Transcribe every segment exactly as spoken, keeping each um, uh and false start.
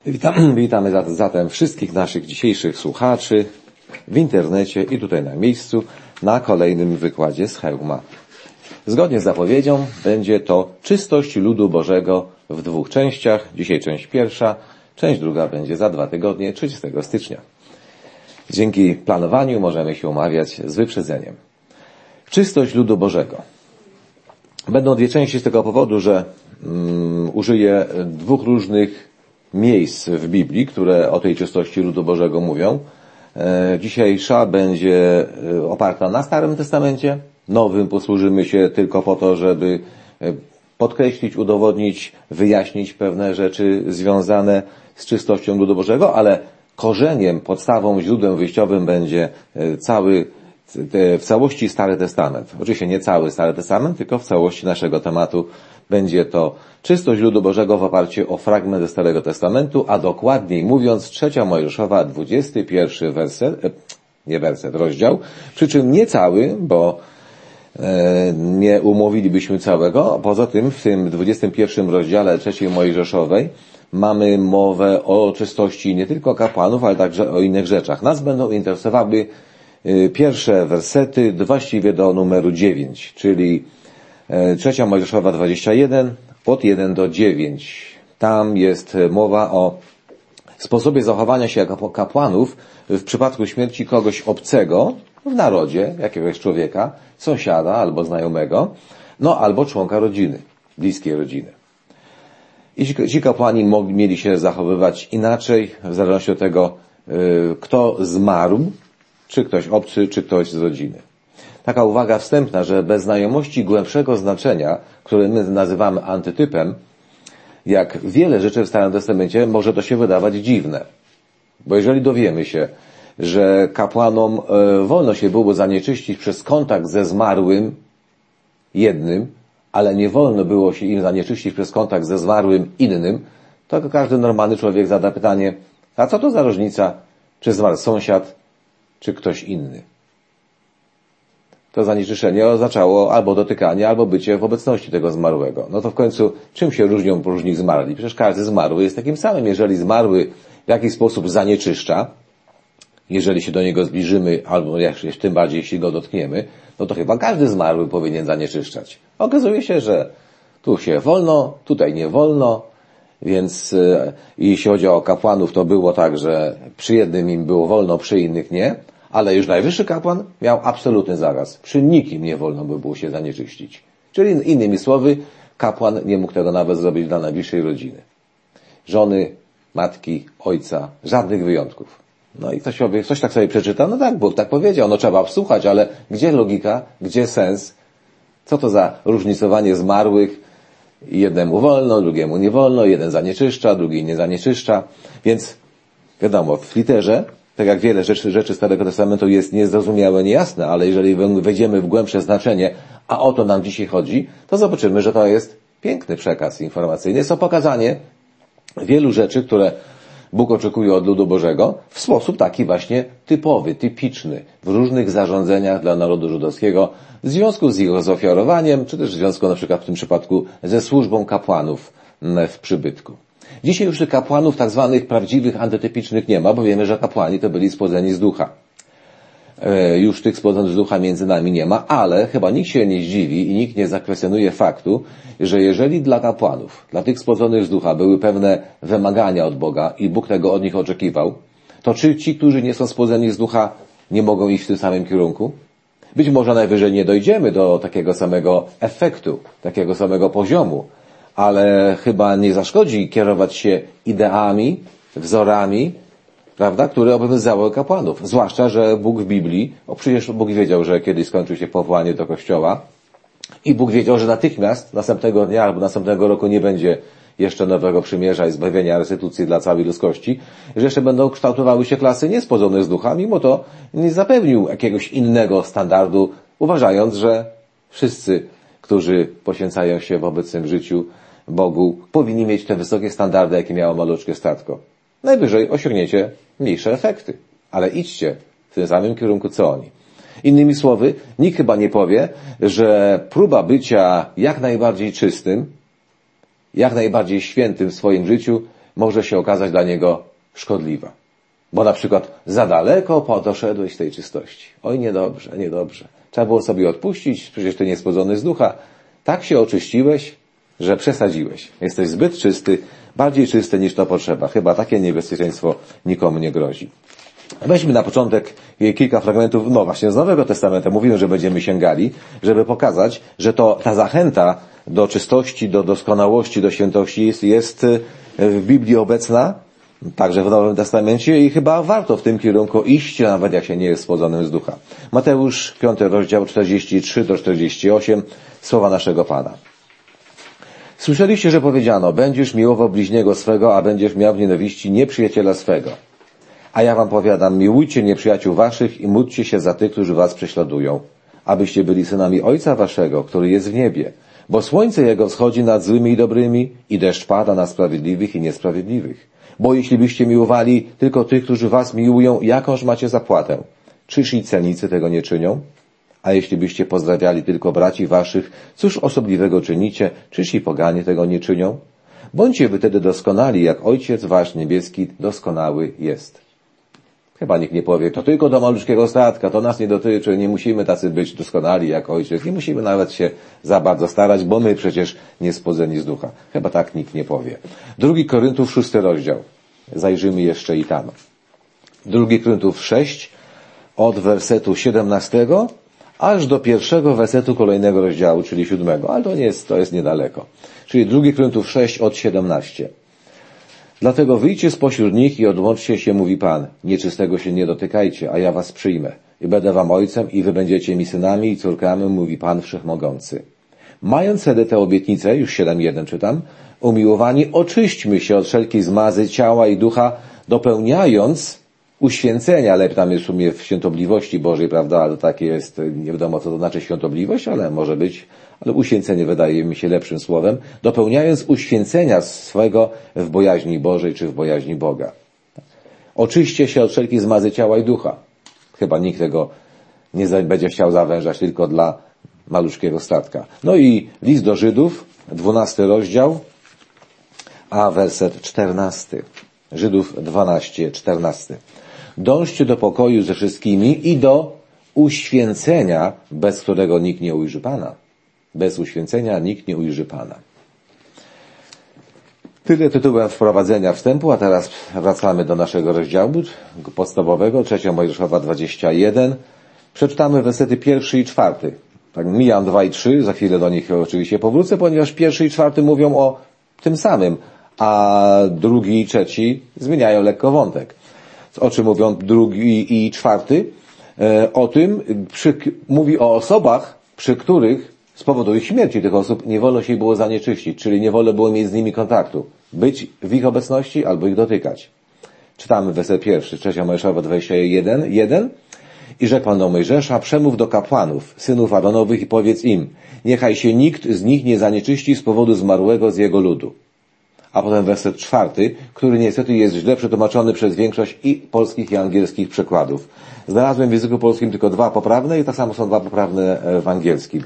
Witam, witamy zatem wszystkich naszych dzisiejszych słuchaczy w internecie i tutaj na miejscu na kolejnym wykładzie z Chełma. Zgodnie z zapowiedzią będzie to czystość ludu Bożego w dwóch częściach. Dzisiaj część pierwsza, część druga będzie za dwa tygodnie, trzydziestego stycznia. Dzięki planowaniu możemy się umawiać z wyprzedzeniem. Czystość ludu Bożego. Będą dwie części z tego powodu, że um, użyję dwóch różnych miejsc w Biblii, które o tej czystości ludu Bożego mówią. Dzisiejsza będzie oparta na Starym Testamencie. Nowym posłużymy się tylko po to, żeby podkreślić, udowodnić, wyjaśnić pewne rzeczy związane z czystością ludu Bożego, ale korzeniem, podstawą, źródłem wyjściowym będzie cały, w całości Stary Testament. Oczywiście nie cały Stary Testament, tylko w całości naszego tematu będzie to czystość ludu Bożego w oparciu o fragment ze Starego Testamentu, a dokładniej mówiąc trzecia Mojżeszowa, dwudziesty pierwszy werset, nie werset, rozdział, przy czym nie cały, bo e, nie umówilibyśmy całego. Poza tym w tym dwudziestym pierwszym rozdziale trzeciej Mojżeszowej mamy mowę o czystości nie tylko kapłanów, ale także o innych rzeczach. Nas będą interesowały e, pierwsze wersety, właściwie do numeru dziewięć, czyli trzecia Mojżeszowa dwadzieścia jeden, od jeden do dziewięć. Tam jest mowa o sposobie zachowania się jako kapłanów w przypadku śmierci kogoś obcego w narodzie, jakiegoś człowieka, sąsiada albo znajomego, no albo członka rodziny, bliskiej rodziny. I ci, ci kapłani mogli, mieli się zachowywać inaczej, w zależności od tego, kto zmarł, czy ktoś obcy, czy ktoś z rodziny. Taka uwaga wstępna, że bez znajomości głębszego znaczenia, które my nazywamy antytypem, jak wiele rzeczy w Starym Testamencie, może to się wydawać dziwne. Bo jeżeli dowiemy się, że kapłanom wolno się było zanieczyścić przez kontakt ze zmarłym jednym, ale nie wolno było się im zanieczyścić przez kontakt ze zmarłym innym, to każdy normalny człowiek zada pytanie, a co to za różnica, czy zmarł sąsiad, czy ktoś inny? To zanieczyszczenie oznaczało albo dotykanie, albo bycie w obecności tego zmarłego. No to w końcu czym się różnią różni zmarli? Przecież każdy zmarły jest takim samym. Jeżeli zmarły w jakiś sposób zanieczyszcza, jeżeli się do niego zbliżymy, albo tym bardziej jeśli go dotkniemy, no to chyba każdy zmarły powinien zanieczyszczać. Okazuje się, że tu się wolno, tutaj nie wolno, więc e, jeśli chodzi o kapłanów, to było tak, że przy jednym im było wolno, przy innych nie. Ale już najwyższy kapłan miał absolutny zakaz. Przy nikim nie wolno by było się zanieczyścić. Czyli innymi słowy, kapłan nie mógł tego nawet zrobić dla najbliższej rodziny. Żony, matki, ojca, żadnych wyjątków. No i ktoś, sobie, ktoś tak sobie przeczyta, no tak, Bóg tak powiedział, no trzeba wsłuchać, ale gdzie logika, gdzie sens? Co to za różnicowanie zmarłych? Jednemu wolno, drugiemu nie wolno, jeden zanieczyszcza, drugi nie zanieczyszcza. Więc wiadomo, w literze, tak jak wiele rzeczy, rzeczy Starego Testamentu jest niezrozumiałe, niejasne, ale jeżeli wejdziemy w głębsze znaczenie, a o to nam dzisiaj chodzi, to zobaczymy, że to jest piękny przekaz informacyjny. Jest to pokazanie wielu rzeczy, które Bóg oczekuje od ludu Bożego w sposób taki właśnie typowy, typiczny, w różnych zarządzeniach dla narodu żydowskiego w związku z jego zaofiarowaniem, czy też w związku na przykład w tym przypadku ze służbą kapłanów w przybytku. Dzisiaj już tych kapłanów tak zwanych prawdziwych, antytypicznych nie ma, bo wiemy, że kapłani to byli spłodzeni z ducha. E, już tych spłodzonych z ducha między nami nie ma, ale chyba nikt się nie zdziwi i nikt nie zakwestionuje faktu, że jeżeli dla kapłanów, dla tych spłodzonych z ducha były pewne wymagania od Boga i Bóg tego od nich oczekiwał, to czy ci, którzy nie są spłodzeni z ducha, nie mogą iść w tym samym kierunku? Być może najwyżej nie dojdziemy do takiego samego efektu, takiego samego poziomu, ale chyba nie zaszkodzi kierować się ideami, wzorami, prawda, które obowiązywały kapłanów. Zwłaszcza, że Bóg w Biblii, o przecież Bóg wiedział, że kiedyś skończył się powołanie do Kościoła i Bóg wiedział, że natychmiast, następnego dnia albo następnego roku nie będzie jeszcze nowego przymierza i zbawienia, restytucji dla całej ludzkości, że jeszcze będą kształtowały się klasy niespłodzone z ducha, mimo to nie zapewnił jakiegoś innego standardu, uważając, że wszyscy, którzy poświęcają się w obecnym życiu Bogu, powinni mieć te wysokie standardy, jakie miało maluczkie statko. Najwyżej osiągniecie mniejsze efekty, ale idźcie w tym samym kierunku, co oni. Innymi słowy, nikt chyba nie powie, że próba bycia jak najbardziej czystym, jak najbardziej świętym w swoim życiu może się okazać dla niego szkodliwa. Bo na przykład za daleko doszedłeś tej czystości. Oj, niedobrze, niedobrze. Trzeba było sobie odpuścić, przecież ty niespłodzony z ducha. Tak się oczyściłeś, że przesadziłeś. Jesteś zbyt czysty, bardziej czysty niż to potrzeba. Chyba takie niebezpieczeństwo nikomu nie grozi. Weźmy na początek kilka fragmentów, no właśnie z Nowego Testamentu. Mówiłem, że będziemy sięgali, żeby pokazać, że to ta zachęta do czystości, do doskonałości, do świętości jest, jest w Biblii obecna, także w Nowym Testamencie i chyba warto w tym kierunku iść, nawet jak się nie jest spłodzonym z ducha. Mateusz, piąty rozdział, czterdzieści trzy do czterdzieści osiem, słowa naszego Pana. Słyszeliście, że powiedziano, będziesz miłował bliźniego swego, a będziesz miał w nienawiści nieprzyjaciela swego. A ja wam powiadam, miłujcie nieprzyjaciół waszych i módlcie się za tych, którzy was prześladują, abyście byli synami Ojca waszego, który jest w niebie. Bo słońce Jego wschodzi nad złymi i dobrymi i deszcz pada na sprawiedliwych i niesprawiedliwych. Bo jeśli byście miłowali tylko tych, którzy was miłują, jakąż macie zapłatę? Czyż i celnicy tego nie czynią? A jeśli byście pozdrawiali tylko braci waszych, cóż osobliwego czynicie? Czyż i poganie tego nie czynią? Bądźcie wy wtedy doskonali, jak Ojciec wasz niebieski doskonały jest. Chyba nikt nie powie, to tylko do maluczkiego statka, to nas nie dotyczy, nie musimy tacy być doskonali jak Ojciec, nie musimy nawet się za bardzo starać, bo my przecież nie spłodzeni z ducha. Chyba tak nikt nie powie. Drugi Koryntów, szósty rozdział. Zajrzymy jeszcze i tam. Drugi Koryntów sześć, od wersetu siedemnastego aż do pierwszego wersetu kolejnego rozdziału, czyli siódmego, ale to nie jest, to jest niedaleko. Czyli drugi Koryntów sześć, od siedemnastego. Dlatego wyjdźcie spośród nich i odłączcie się, mówi Pan. Nieczystego się nie dotykajcie, a ja was przyjmę. I będę wam ojcem i wy będziecie mi synami i córkami, mówi Pan Wszechmogący. Mając wtedy tę obietnicę, już siedem jeden czytam, umiłowani, oczyśćmy się od wszelkiej zmazy ciała i ducha, dopełniając uświęcenia, ale tam jest w sumie w świętobliwości Bożej, prawda, ale takie jest, nie wiadomo co to znaczy świętobliwość, ale może być, ale uświęcenie wydaje mi się lepszym słowem, dopełniając uświęcenia swego w bojaźni Bożej czy w bojaźni Boga. Oczyście się od wszelkiej zmazy ciała i ducha. Chyba nikt tego nie będzie chciał zawężać tylko dla maluczkiego statka. No i list do Żydów, dwunasty rozdział, a werset czternasty. Żydów dwanaście, czternasty. Dążcie do pokoju ze wszystkimi i do uświęcenia, bez którego nikt nie ujrzy Pana. Bez uświęcenia nikt nie ujrzy Pana. Tyle tytułem wprowadzenia wstępu, a teraz wracamy do naszego rozdziału podstawowego, trzecia Mojżeszowa dwadzieścia jeden. Przeczytamy wersety pierwszy i czwarty. Tak, mijam dwa i trzy, za chwilę do nich oczywiście powrócę, ponieważ pierwszy i czwarty mówią o tym samym, a drugi i trzeci zmieniają lekko wątek. O czym mówią drugi i czwarty? E, o tym, przy, mówi o osobach, przy których z powodu ich śmierci tych osób nie wolno się było zanieczyścić, czyli nie wolno było mieć z nimi kontaktu, być w ich obecności albo ich dotykać. Czytamy werset pierwszy, trzecia Mojżeszowa dwadzieścia jeden, jeden. I rzekł Pan do Mojżesza, przemów do kapłanów, synów Aaronowych i powiedz im, niechaj się nikt z nich nie zanieczyści z powodu zmarłego z jego ludu. A potem werset czwarty, który niestety jest źle przetłumaczony przez większość i polskich i angielskich przekładów. Znalazłem w języku polskim tylko dwa poprawne i tak samo są dwa poprawne w angielskim.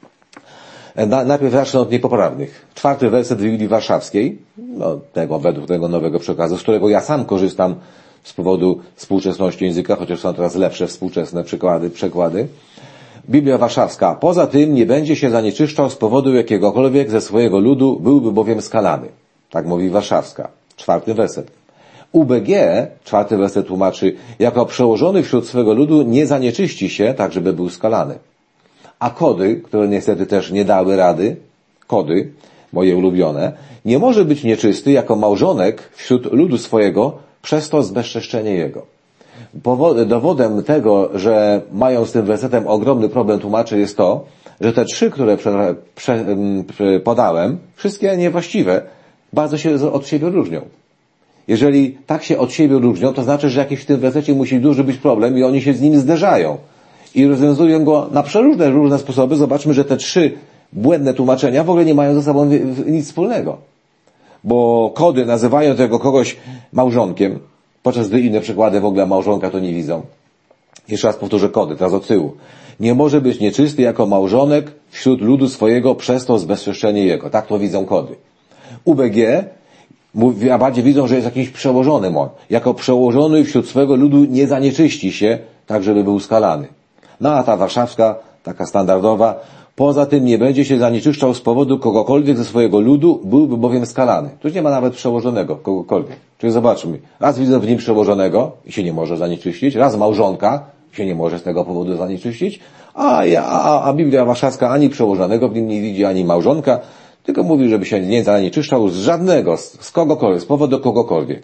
Na, najpierw zacznę od niepoprawnych. Czwarty werset w Biblii Warszawskiej, no, tego, według tego nowego przekazu, z którego ja sam korzystam z powodu współczesności języka, chociaż są teraz lepsze współczesne przykłady, przekłady. Biblia Warszawska. Poza tym nie będzie się zanieczyszczał z powodu jakiegokolwiek ze swojego ludu, byłby bowiem skalany. Tak mówi Warszawska. Czwarty werset. U B G, czwarty werset tłumaczy, jako przełożony wśród swego ludu nie zanieczyści się, tak żeby był skalany. A kody, które niestety też nie dały rady, kody, moje ulubione, nie może być nieczysty jako małżonek wśród ludu swojego, przez to zbezczeszczenie jego. Dowodem tego, że mają z tym wersetem ogromny problem tłumaczy jest to, że te trzy, które prze, prze, podałem, wszystkie niewłaściwe, bardzo się od siebie różnią. Jeżeli tak się od siebie różnią, to znaczy, że jakiś w tym wersecie musi duży być problem i oni się z nim zderzają. I rozwiązują go na przeróżne różne sposoby. Zobaczmy, że te trzy błędne tłumaczenia w ogóle nie mają ze sobą nic wspólnego. Bo kody nazywają tego kogoś małżonkiem, podczas gdy inne przykłady w ogóle małżonka to nie widzą. Jeszcze raz powtórzę kody, teraz od tyłu. Nie może być nieczysty jako małżonek wśród ludu swojego przez to zbezczeszczenie jego. Tak to widzą kody. U B G a bardziej widzą, że jest jakimś przełożonym on. Jako przełożony wśród swego ludu nie zanieczyści się, tak żeby był skalany. No a ta warszawska, taka standardowa, poza tym nie będzie się zanieczyszczał z powodu kogokolwiek ze swojego ludu, byłby bowiem skalany. Tu nie ma nawet przełożonego, kogokolwiek. Czyli zobaczmy, raz widzę w nim przełożonego i się nie może zanieczyścić, raz małżonka się nie może z tego powodu zanieczyścić, a, ja, a, a Biblia Warszawska ani przełożonego w nim nie widzi, ani małżonka, tylko mówi, żeby się nie zanieczyszczał z żadnego, z, z kogokolwiek, z powodu kogokolwiek.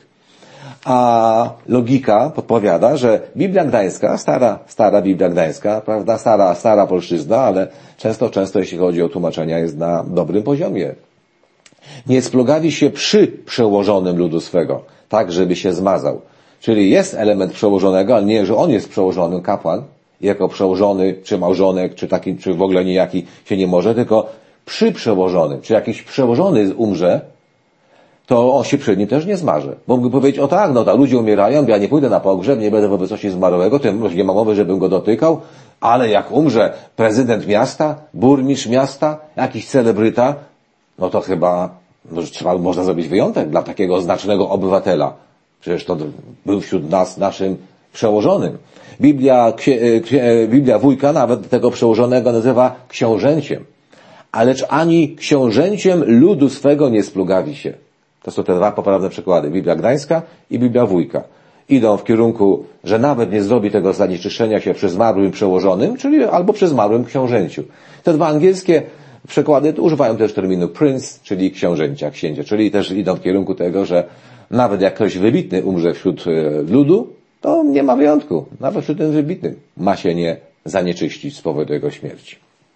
A logika podpowiada, że Biblia Gdańska, stara, stara Biblia Gdańska, prawda, stara, stara polszczyzna, ale często, często jeśli chodzi o tłumaczenia jest na dobrym poziomie. Nie splugawi się przy przełożonym ludu swego, tak żeby się zmazał. Czyli jest element przełożonego, ale nie, że on jest przełożonym kapłan, jako przełożony, czy małżonek, czy taki, czy w ogóle nijaki się nie może, tylko przy przełożonym, czy jakiś przełożony umrze, to on się przed nim też nie zmarzy. Bo mógłby powiedzieć, o tak, no tak, ludzie umierają, ja nie pójdę na pogrzeb, nie będę w obecności zmarłego, tym nie ma mowy, żebym go dotykał, ale jak umrze prezydent miasta, burmistrz miasta, jakiś celebryta, no to chyba no, trzeba, można zrobić wyjątek dla takiego znacznego obywatela. Przecież to był wśród nas naszym przełożonym. Biblia, kie, kie, Biblia wujka nawet tego przełożonego nazywa książęciem. Alecz ani książęciem ludu swego nie splugawi się. To są te dwa poprawne przykłady. Biblia Gdańska i Biblia wujka. Idą w kierunku, że nawet nie zrobi tego zanieczyszczenia się przy zmarłym przełożonym, czyli albo przy zmarłym książęciu. Te dwa angielskie przykłady używają też terminu prince, czyli książęcia, księcia, czyli też idą w kierunku tego, że nawet jak ktoś wybitny umrze wśród ludu, to nie ma wyjątku. Nawet wśród tym wybitnym ma się nie zanieczyścić z powodu jego śmierci.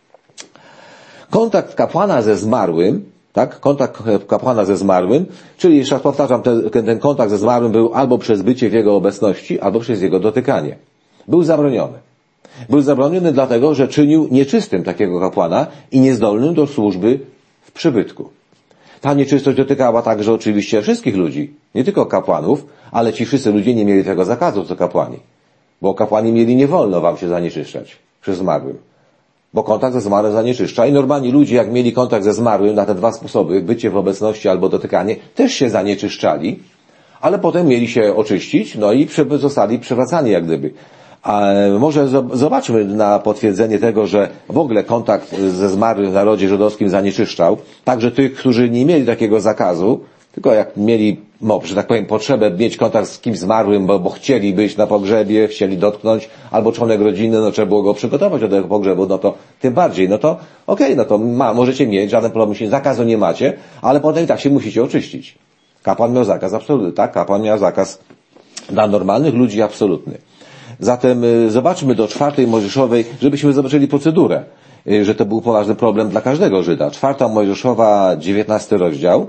Kontakt kapłana ze zmarłym, tak, kontakt kapłana ze zmarłym, czyli jeszcze raz powtarzam, ten, ten kontakt ze zmarłym był albo przez bycie w jego obecności, albo przez jego dotykanie. Był zabroniony. Był zabroniony dlatego, że czynił nieczystym takiego kapłana i niezdolnym do służby w przybytku. Ta nieczystość dotykała także oczywiście wszystkich ludzi, nie tylko kapłanów, ale ci wszyscy ludzie nie mieli tego zakazu co kapłani. Bo kapłani mieli nie wolno wam się zanieczyszczać przy zmarłym. Bo kontakt ze zmarłym zanieczyszcza i normalni ludzie, jak mieli kontakt ze zmarłym na te dwa sposoby, bycie w obecności albo dotykanie, też się zanieczyszczali, ale potem mieli się oczyścić, no i zostali przywracani jak gdyby. A może zobaczmy na potwierdzenie tego, że w ogóle kontakt ze zmarłym w narodzie żydowskim zanieczyszczał, także tych, którzy nie mieli takiego zakazu, tylko jak mieli, no, że tak powiem, potrzebę mieć kontakt z kimś zmarłym, bo, bo chcieli być na pogrzebie, chcieli dotknąć, albo członek rodziny, no trzeba było go przygotować do tego pogrzebu, no to tym bardziej, no to okej, okay, no to ma, możecie mieć, żaden problem, się zakazu nie macie, ale potem i tak się musicie oczyścić. Kapłan miał zakaz absolutny, tak? Kapłan miał zakaz dla normalnych ludzi absolutny. Zatem y, zobaczmy do czwartej Mojżeszowej, żebyśmy zobaczyli procedurę, y, że to był poważny problem dla każdego Żyda. Czwarta Mojżeszowa, dziewiętnasty rozdział,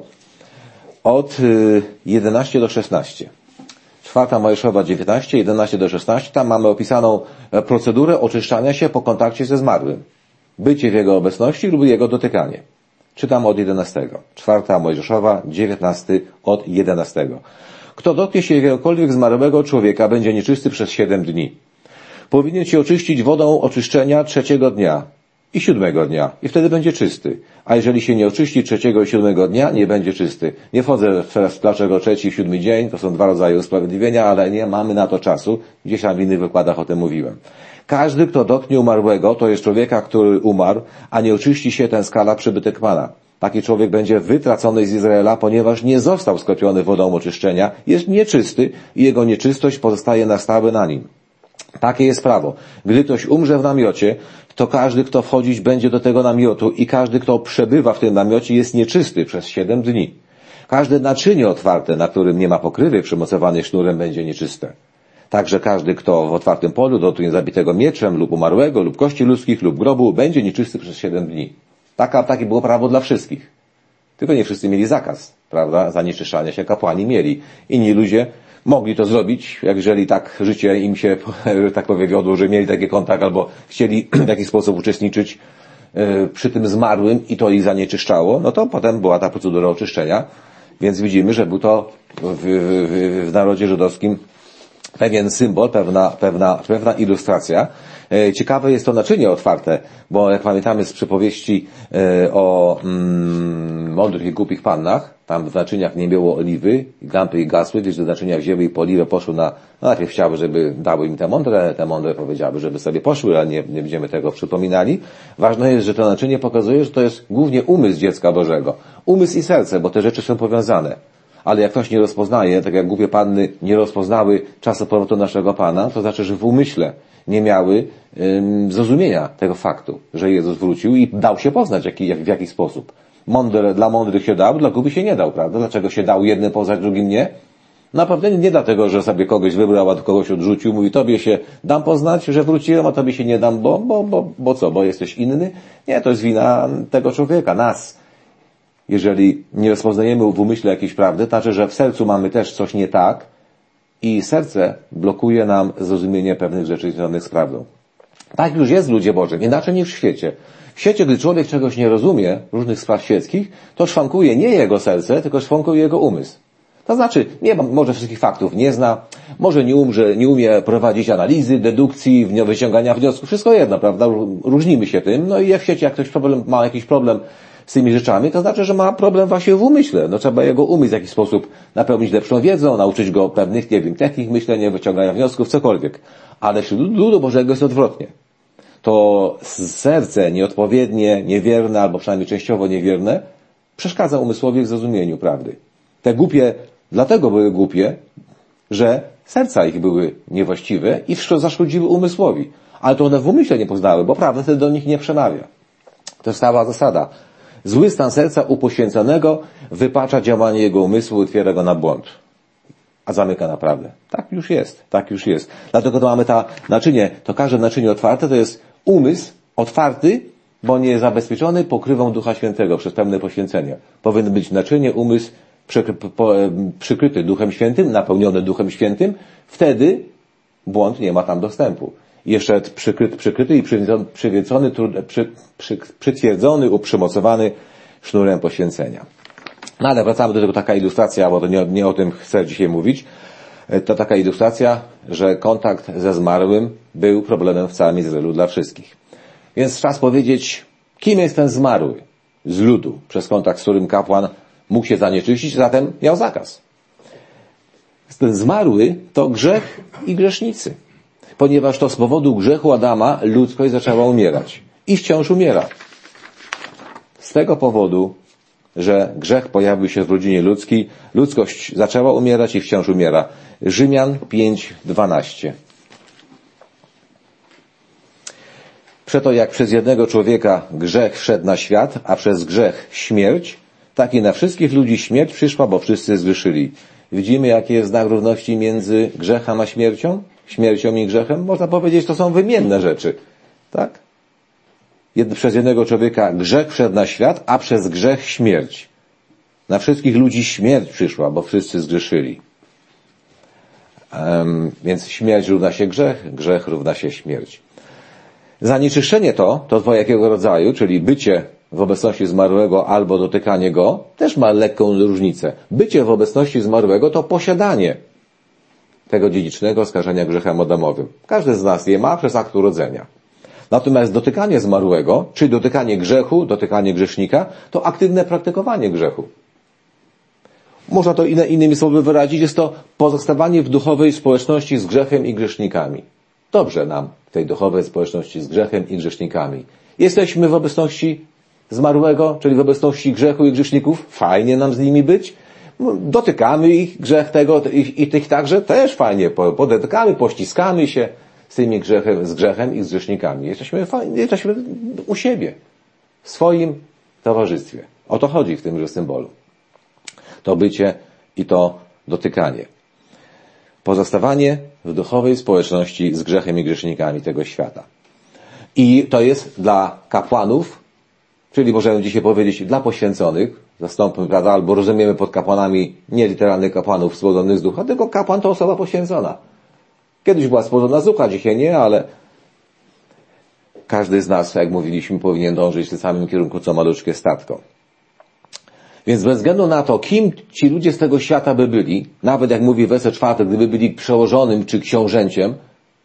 od y, jedenaście do szesnaście. Czwarta Mojżeszowa, dziewiętnaście, jedenaście do szesnaście, tam mamy opisaną procedurę oczyszczania się po kontakcie ze zmarłym. Bycie w jego obecności lub jego dotykanie. Czytam od jedenastego. Czwarta Mojżeszowa, dziewiętnasty od jedenastego. Kto dotknie się jakiegokolwiek zmarłego człowieka, będzie nieczysty przez siedem dni. Powinien się oczyścić wodą oczyszczenia trzeciego dnia i siódmego dnia i wtedy będzie czysty. A jeżeli się nie oczyści trzeciego i siódmego dnia, nie będzie czysty. Nie wchodzę teraz dlaczego trzeci i siódmy dzień, to są dwa rodzaje usprawiedliwienia, ale nie mamy na to czasu. Gdzieś tam w innych wykładach o tym mówiłem. Każdy, kto dotknie umarłego, to jest człowieka, który umarł, a nie oczyści się, ten skala przybytek Pana. Taki człowiek będzie wytracony z Izraela, ponieważ nie został skropiony wodą oczyszczenia, jest nieczysty i jego nieczystość pozostaje na stałe na nim. Takie jest prawo. Gdy ktoś umrze w namiocie, to każdy, kto wchodzić będzie do tego namiotu i każdy, kto przebywa w tym namiocie, jest nieczysty przez siedem dni. Każde naczynie otwarte, na którym nie ma pokrywy przymocowanej sznurem, będzie nieczyste. Także każdy, kto w otwartym polu dotknie zabitego mieczem lub umarłego, lub kości ludzkich, lub grobu, będzie nieczysty przez siedem dni. Taka, takie było prawo dla wszystkich. Tylko nie wszyscy mieli zakaz, prawda, zanieczyszczania się, kapłani mieli. Inni ludzie mogli to zrobić, jak jeżeli tak życie im się, tak powiem, wiodło, że mieli taki kontakt albo chcieli w jakiś sposób uczestniczyć y, przy tym zmarłym i to ich zanieczyszczało, no to potem była ta procedura oczyszczenia. Więc widzimy, że był to w, w, w narodzie żydowskim pewien symbol, pewna, pewna, pewna ilustracja. Ciekawe jest to naczynie otwarte, bo jak pamiętamy z przypowieści o mm, mądrych i głupich pannach, tam w naczyniach nie było oliwy, lampy i gasły, gdyż do naczynia wzięły i po oliwę poszły na, no najpierw chciały, żeby dały im te mądre, te mądre powiedziały, żeby sobie poszły, ale nie, nie będziemy tego przypominali. Ważne jest, że to naczynie pokazuje, że to jest głównie umysł dziecka Bożego. Umysł i serce, bo te rzeczy są powiązane. Ale jak ktoś nie rozpoznaje, tak jak głupie panny nie rozpoznały czasu powrotu naszego Pana, to znaczy, że w umyśle nie miały ym, zrozumienia tego faktu, że Jezus wrócił i dał się poznać jak, jak, w jaki sposób. Mądre, dla mądrych się dał, dla głupich się nie dał, prawda? Dlaczego się dał jednym poznać, drugim nie? Naprawdę nie dlatego, że sobie kogoś wybrał, a kogoś odrzucił, mówi, tobie się dam poznać, że wróciłem, a tobie się nie dam, bo, bo, bo, bo co, bo jesteś inny? Nie, to jest wina tego człowieka, nas. Jeżeli nie rozpoznajemy w umyśle jakiejś prawdy, to znaczy, że w sercu mamy też coś nie tak i serce blokuje nam zrozumienie pewnych rzeczy związanych z prawdą. Tak już jest w ludzie Bożym, inaczej niż w świecie. W świecie, gdy człowiek czegoś nie rozumie, różnych spraw świeckich, to szwankuje nie jego serce, tylko szwankuje jego umysł. To znaczy, nie może wszystkich faktów nie zna, może nie, umrze, nie umie prowadzić analizy, dedukcji, wyciągania wniosków, wszystko jedno, prawda? Różnimy się tym, no i jak w świecie, jak ktoś problem, ma jakiś problem z tymi rzeczami, to znaczy, że ma problem właśnie w umyśle. No trzeba jego umysł w jakiś sposób napełnić lepszą wiedzą, nauczyć go pewnych, nie wiem, technik myślenia, wyciągania wniosków, cokolwiek. Ale wśród ludu Bożego jest odwrotnie. To serce nieodpowiednie, niewierne, albo przynajmniej częściowo niewierne, przeszkadza umysłowi w zrozumieniu prawdy. Te głupie, dlatego były głupie, że serca ich były niewłaściwe i zaszkodziły umysłowi. Ale to one w umyśle nie poznały, bo prawda wtedy do nich nie przemawia. To jest stała zasada. Zły stan serca upoświęconego wypacza działanie jego umysłu i otwiera go na błąd. A zamyka na prawdę. Tak już jest, tak już jest. Dlatego to mamy ta naczynie, to każde naczynie otwarte to jest umysł otwarty, bo nie jest zabezpieczony pokrywą Ducha Świętego przez pełne poświęcenie. Powinien być naczynie, umysł przykryty Duchem Świętym, napełniony Duchem Świętym, wtedy błąd nie ma tam dostępu. I jeszcze przykryty, przykryty i przywiecony, przy, przy, przytwierdzony, uprzymocowany sznurem poświęcenia. No ale wracamy do tego, taka ilustracja, bo to nie, nie o tym chcę dzisiaj mówić. To taka ilustracja, że kontakt ze zmarłym był problemem w całym Izraelu dla wszystkich. Więc czas powiedzieć, kim jest ten zmarły z ludu, przez kontakt z którym kapłan mógł się zanieczyścić, zatem miał zakaz. Ten zmarły to grzech i grzesznicy. Ponieważ to z powodu grzechu Adama ludzkość zaczęła umierać. I wciąż umiera. Z tego powodu, że grzech pojawił się w rodzinie ludzkiej, ludzkość zaczęła umierać i wciąż umiera. Rzymian pięć dwanaście. Przeto jak przez jednego człowieka grzech wszedł na świat, a przez grzech śmierć, tak i na wszystkich ludzi śmierć przyszła, bo wszyscy zgrzeszyli. Widzimy, jaki jest znak równości między grzechem a śmiercią? Śmiercią i grzechem? Można powiedzieć, to są wymienne rzeczy. Tak? Jed, przez jednego człowieka grzech wszedł na świat, a przez grzech śmierć. Na wszystkich ludzi śmierć przyszła, bo wszyscy zgrzeszyli. Um, więc śmierć równa się grzech, grzech równa się śmierć. Zanieczyszczenie to, to dwojakiego rodzaju, czyli bycie w obecności zmarłego albo dotykanie go, też ma lekką różnicę. Bycie w obecności zmarłego to posiadanie tego dziedzicznego skażenia grzechem adamowym. Każdy z nas je ma przez akt urodzenia. Natomiast dotykanie zmarłego, czyli dotykanie grzechu, dotykanie grzesznika, to aktywne praktykowanie grzechu. Można to inne, innymi słowy wyrazić, jest to pozostawanie w duchowej społeczności z grzechem i grzesznikami. Dobrze nam w tej duchowej społeczności z grzechem i grzesznikami. Jesteśmy w obecności zmarłego, czyli w obecności grzechu i grzeszników. Fajnie nam z nimi być. Dotykamy ich, grzech tego i, i tych także też fajnie. Podotykamy, pościskamy się z tymi grzechem, z grzechem i z grzesznikami. Jesteśmy, fajnie, jesteśmy u siebie, w swoim towarzystwie. O to chodzi w tymże symbolu. To bycie i to dotykanie. Pozostawanie w duchowej społeczności z grzechem i grzesznikami tego świata. I to jest dla kapłanów, czyli możemy dzisiaj powiedzieć dla poświęconych, zastąpmy, prawda, albo rozumiemy pod kapłanami nie literalnych kapłanów spłodzonych z ducha, tylko kapłan to osoba poświęcona. Kiedyś była spłodzona z ducha, dzisiaj nie, ale każdy z nas, jak mówiliśmy, powinien dążyć w tym samym kierunku, co maluczkie statko. Więc bez względu na to, kim ci ludzie z tego świata by byli, nawet jak mówi werset czwarty, gdyby byli przełożonym czy książęciem,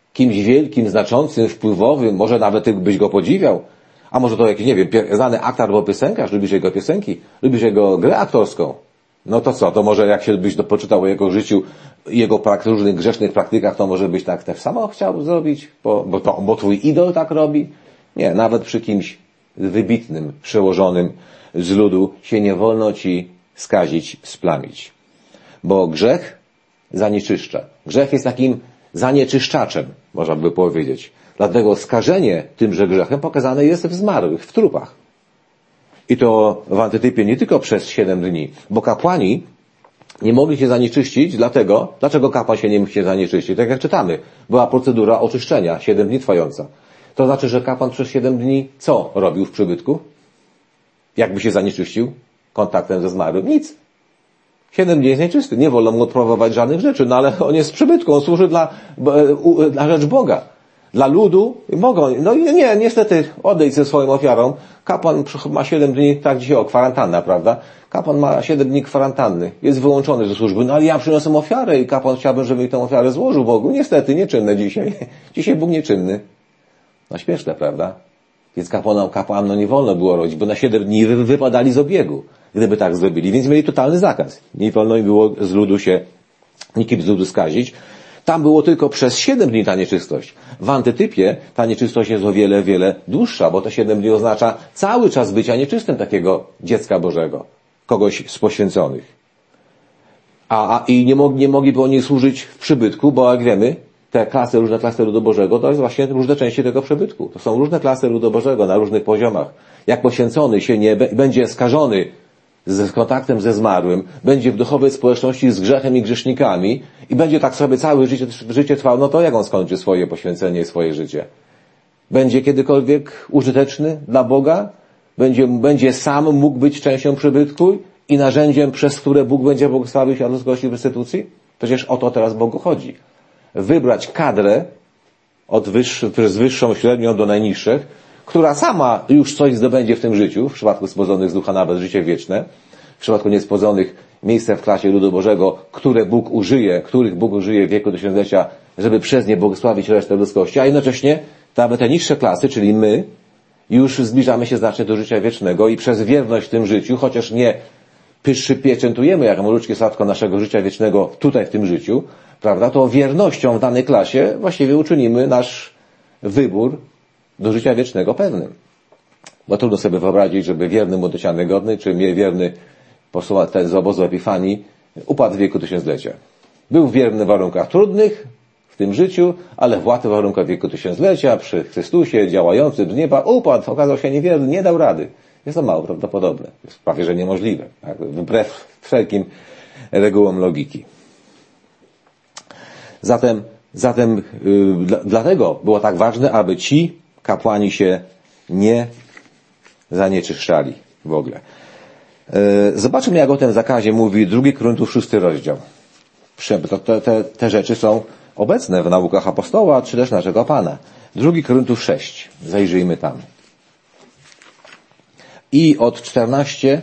kimś wielkim, znaczącym, wpływowym, może nawet ty byś go podziwiał, a może to jakiś, nie wiem, znany aktor albo piosenkarz, lubisz jego piosenki, lubisz jego grę aktorską. No to co, to może jak się byś poczytał o jego życiu, jego prak- różnych grzesznych praktykach, to może byś tak też samo chciał zrobić, bo, bo, to, bo twój idol tak robi? Nie, nawet przy kimś wybitnym, przełożonym z ludu się nie wolno ci skazić, splamić. Bo grzech zanieczyszcza. Grzech jest takim zanieczyszczaczem, można by powiedzieć. Dlatego skażenie tymże grzechem pokazane jest w zmarłych, w trupach. I to w antytypie nie tylko przez siedem dni, bo kapłani nie mogli się zanieczyścić, dlatego, dlaczego kapłan się nie mógł się zanieczyścić? Tak jak czytamy, była procedura oczyszczenia, siedem dni trwająca. To znaczy, że kapłan przez siedem dni co robił w przybytku? Jakby się zanieczyścił kontaktem ze zmarłym? Nic. Siedem dni jest nieczysty, nie wolno mu odprawować żadnych rzeczy, no ale on jest w przybytku, on służy dla, dla rzecz Boga. Dla ludu mogą, no i nie, niestety odejdź ze swoją ofiarą. Kapłan ma siedem dni, tak dzisiaj o, kwarantanna, prawda? Kapłan ma siedem dni kwarantanny, jest wyłączony ze służby, no ale ja przyniosłem ofiarę i kapłan chciałbym, żeby mi tę ofiarę złożył Bogu. Niestety, nieczynne dzisiaj. Dzisiaj Bóg nieczynny. No śmieszne, prawda? Więc kapłanom, kapłanom no nie wolno było robić, bo na siedem dni wy, wypadali z obiegu, gdyby tak zrobili, więc mieli totalny zakaz. Nie wolno im było z ludu się, nikim z ludu skazić. Tam było tylko przez siedem dni ta nieczystość. W antytypie ta nieczystość jest o wiele, wiele dłuższa, bo te siedem dni oznacza cały czas bycia nieczystym takiego dziecka Bożego, kogoś z poświęconych. A, a i nie, mog, nie mogliby oni służyć w przybytku, bo jak wiemy, te klasy, różne klasy ludu Bożego, to jest właśnie różne części tego przybytku. To są różne klasy ludu Bożego na różnych poziomach. Jak poświęcony się nie będzie skażony z kontaktem ze zmarłym, będzie w duchowej społeczności z grzechem i grzesznikami i będzie tak sobie całe życie, życie trwał, no to jak on skończy swoje poświęcenie i swoje życie? Będzie kiedykolwiek użyteczny dla Boga? Będzie, będzie sam mógł być częścią przybytku i narzędziem, przez które Bóg będzie błogosławił się ludzkości w restytucji? Przecież o to teraz Bogu chodzi. Wybrać kadrę od wyższy, z wyższą średnią do najniższych, która sama już coś zdobędzie w tym życiu, w przypadku spodzonych z ducha nawet życie wieczne, w przypadku niespodzonych miejsce w klasie ludu Bożego, które Bóg użyje, których Bóg użyje w wieku tysiąclecia, żeby przez nie błogosławić resztę ludzkości, a jednocześnie nawet te niższe klasy, czyli my, już zbliżamy się znacznie do życia wiecznego i przez wierność w tym życiu, chociaż nie przypieczętujemy jak maluczkie sadko naszego życia wiecznego tutaj w tym życiu, prawda, to wiernością w danej klasie właściwie uczynimy nasz wybór do życia wiecznego pewnym. Bo trudno sobie wyobrazić, żeby wierny mu dociany godny, czy mnie wierny posuwać ten z obozu Epifanii upadł w wieku tysiąclecia. Był wierny w warunkach trudnych w tym życiu, ale w łatwych warunkach wieku tysiąclecia, przy Chrystusie działającym z nieba, upadł, okazał się niewierny, nie dał rady. Jest to mało prawdopodobne. Jest prawie, że niemożliwe. Tak? Wbrew wszelkim regułom logiki. Zatem, zatem yy, dla, dlatego było tak ważne, aby ci kapłani się nie zanieczyszczali w ogóle. Yy, zobaczmy, jak o tym zakazie mówi drugi Koryntiów szósty rozdział. Te, te, te rzeczy są obecne w naukach apostoła, czy też naszego Pana. drugi Koryntiów sześć. Zajrzyjmy tam. I od czternaście.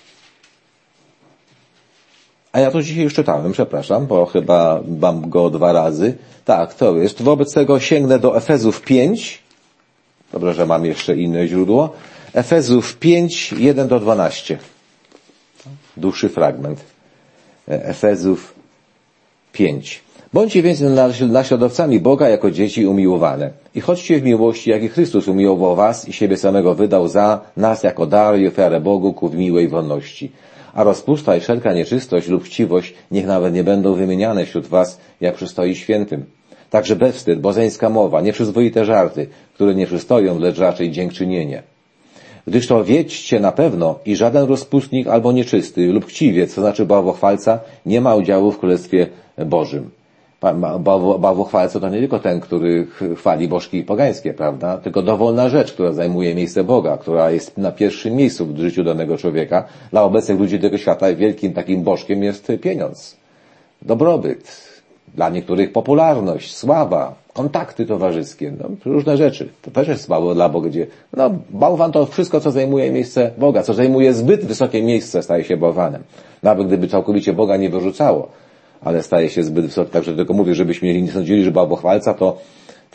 A ja to dzisiaj już czytałem, przepraszam, bo chyba mam go dwa razy. Tak, to jest. Wobec tego sięgnę do Efezów pięć. Dobrze, że mam jeszcze inne źródło. Efezów pięć, jeden do dwunastu. Dłuższy fragment. Efezów pięć. Bądźcie więc naśladowcami Boga jako dzieci umiłowane. I chodźcie w miłości, jak i Chrystus umiłował was i siebie samego wydał za nas jako dar i ofiarę Bogu ku miłej wolności. A rozpusta i wszelka nieczystość lub chciwość niech nawet nie będą wymieniane wśród was, jak przystoi świętym. Także bezwstyd, bożeńska mowa, nieprzyzwoite żarty, które nie przystoją, lecz raczej dziękczynienie. Gdyż to wiedźcie na pewno, i żaden rozpustnik albo nieczysty lub chciwiec, to znaczy bałwochwalca, nie ma udziału w Królestwie Bożym. Bałwochwalca to nie tylko ten, który chwali bożki pogańskie, prawda? Tylko dowolna rzecz, która zajmuje miejsce Boga, która jest na pierwszym miejscu w życiu danego człowieka. Dla obecnych ludzi tego świata wielkim takim bożkiem jest pieniądz, dobrobyt, dla niektórych popularność, sława, kontakty towarzyskie, no, różne rzeczy. To też jest mało dla Boga, gdzie, no, bałwan to wszystko, co zajmuje miejsce Boga, co zajmuje zbyt wysokie miejsce, staje się bałwanem. Nawet gdyby całkowicie Boga nie wyrzucało, ale staje się zbyt wysoki. Także tylko mówię, żebyśmy nie sądzili, że bałwochwalca to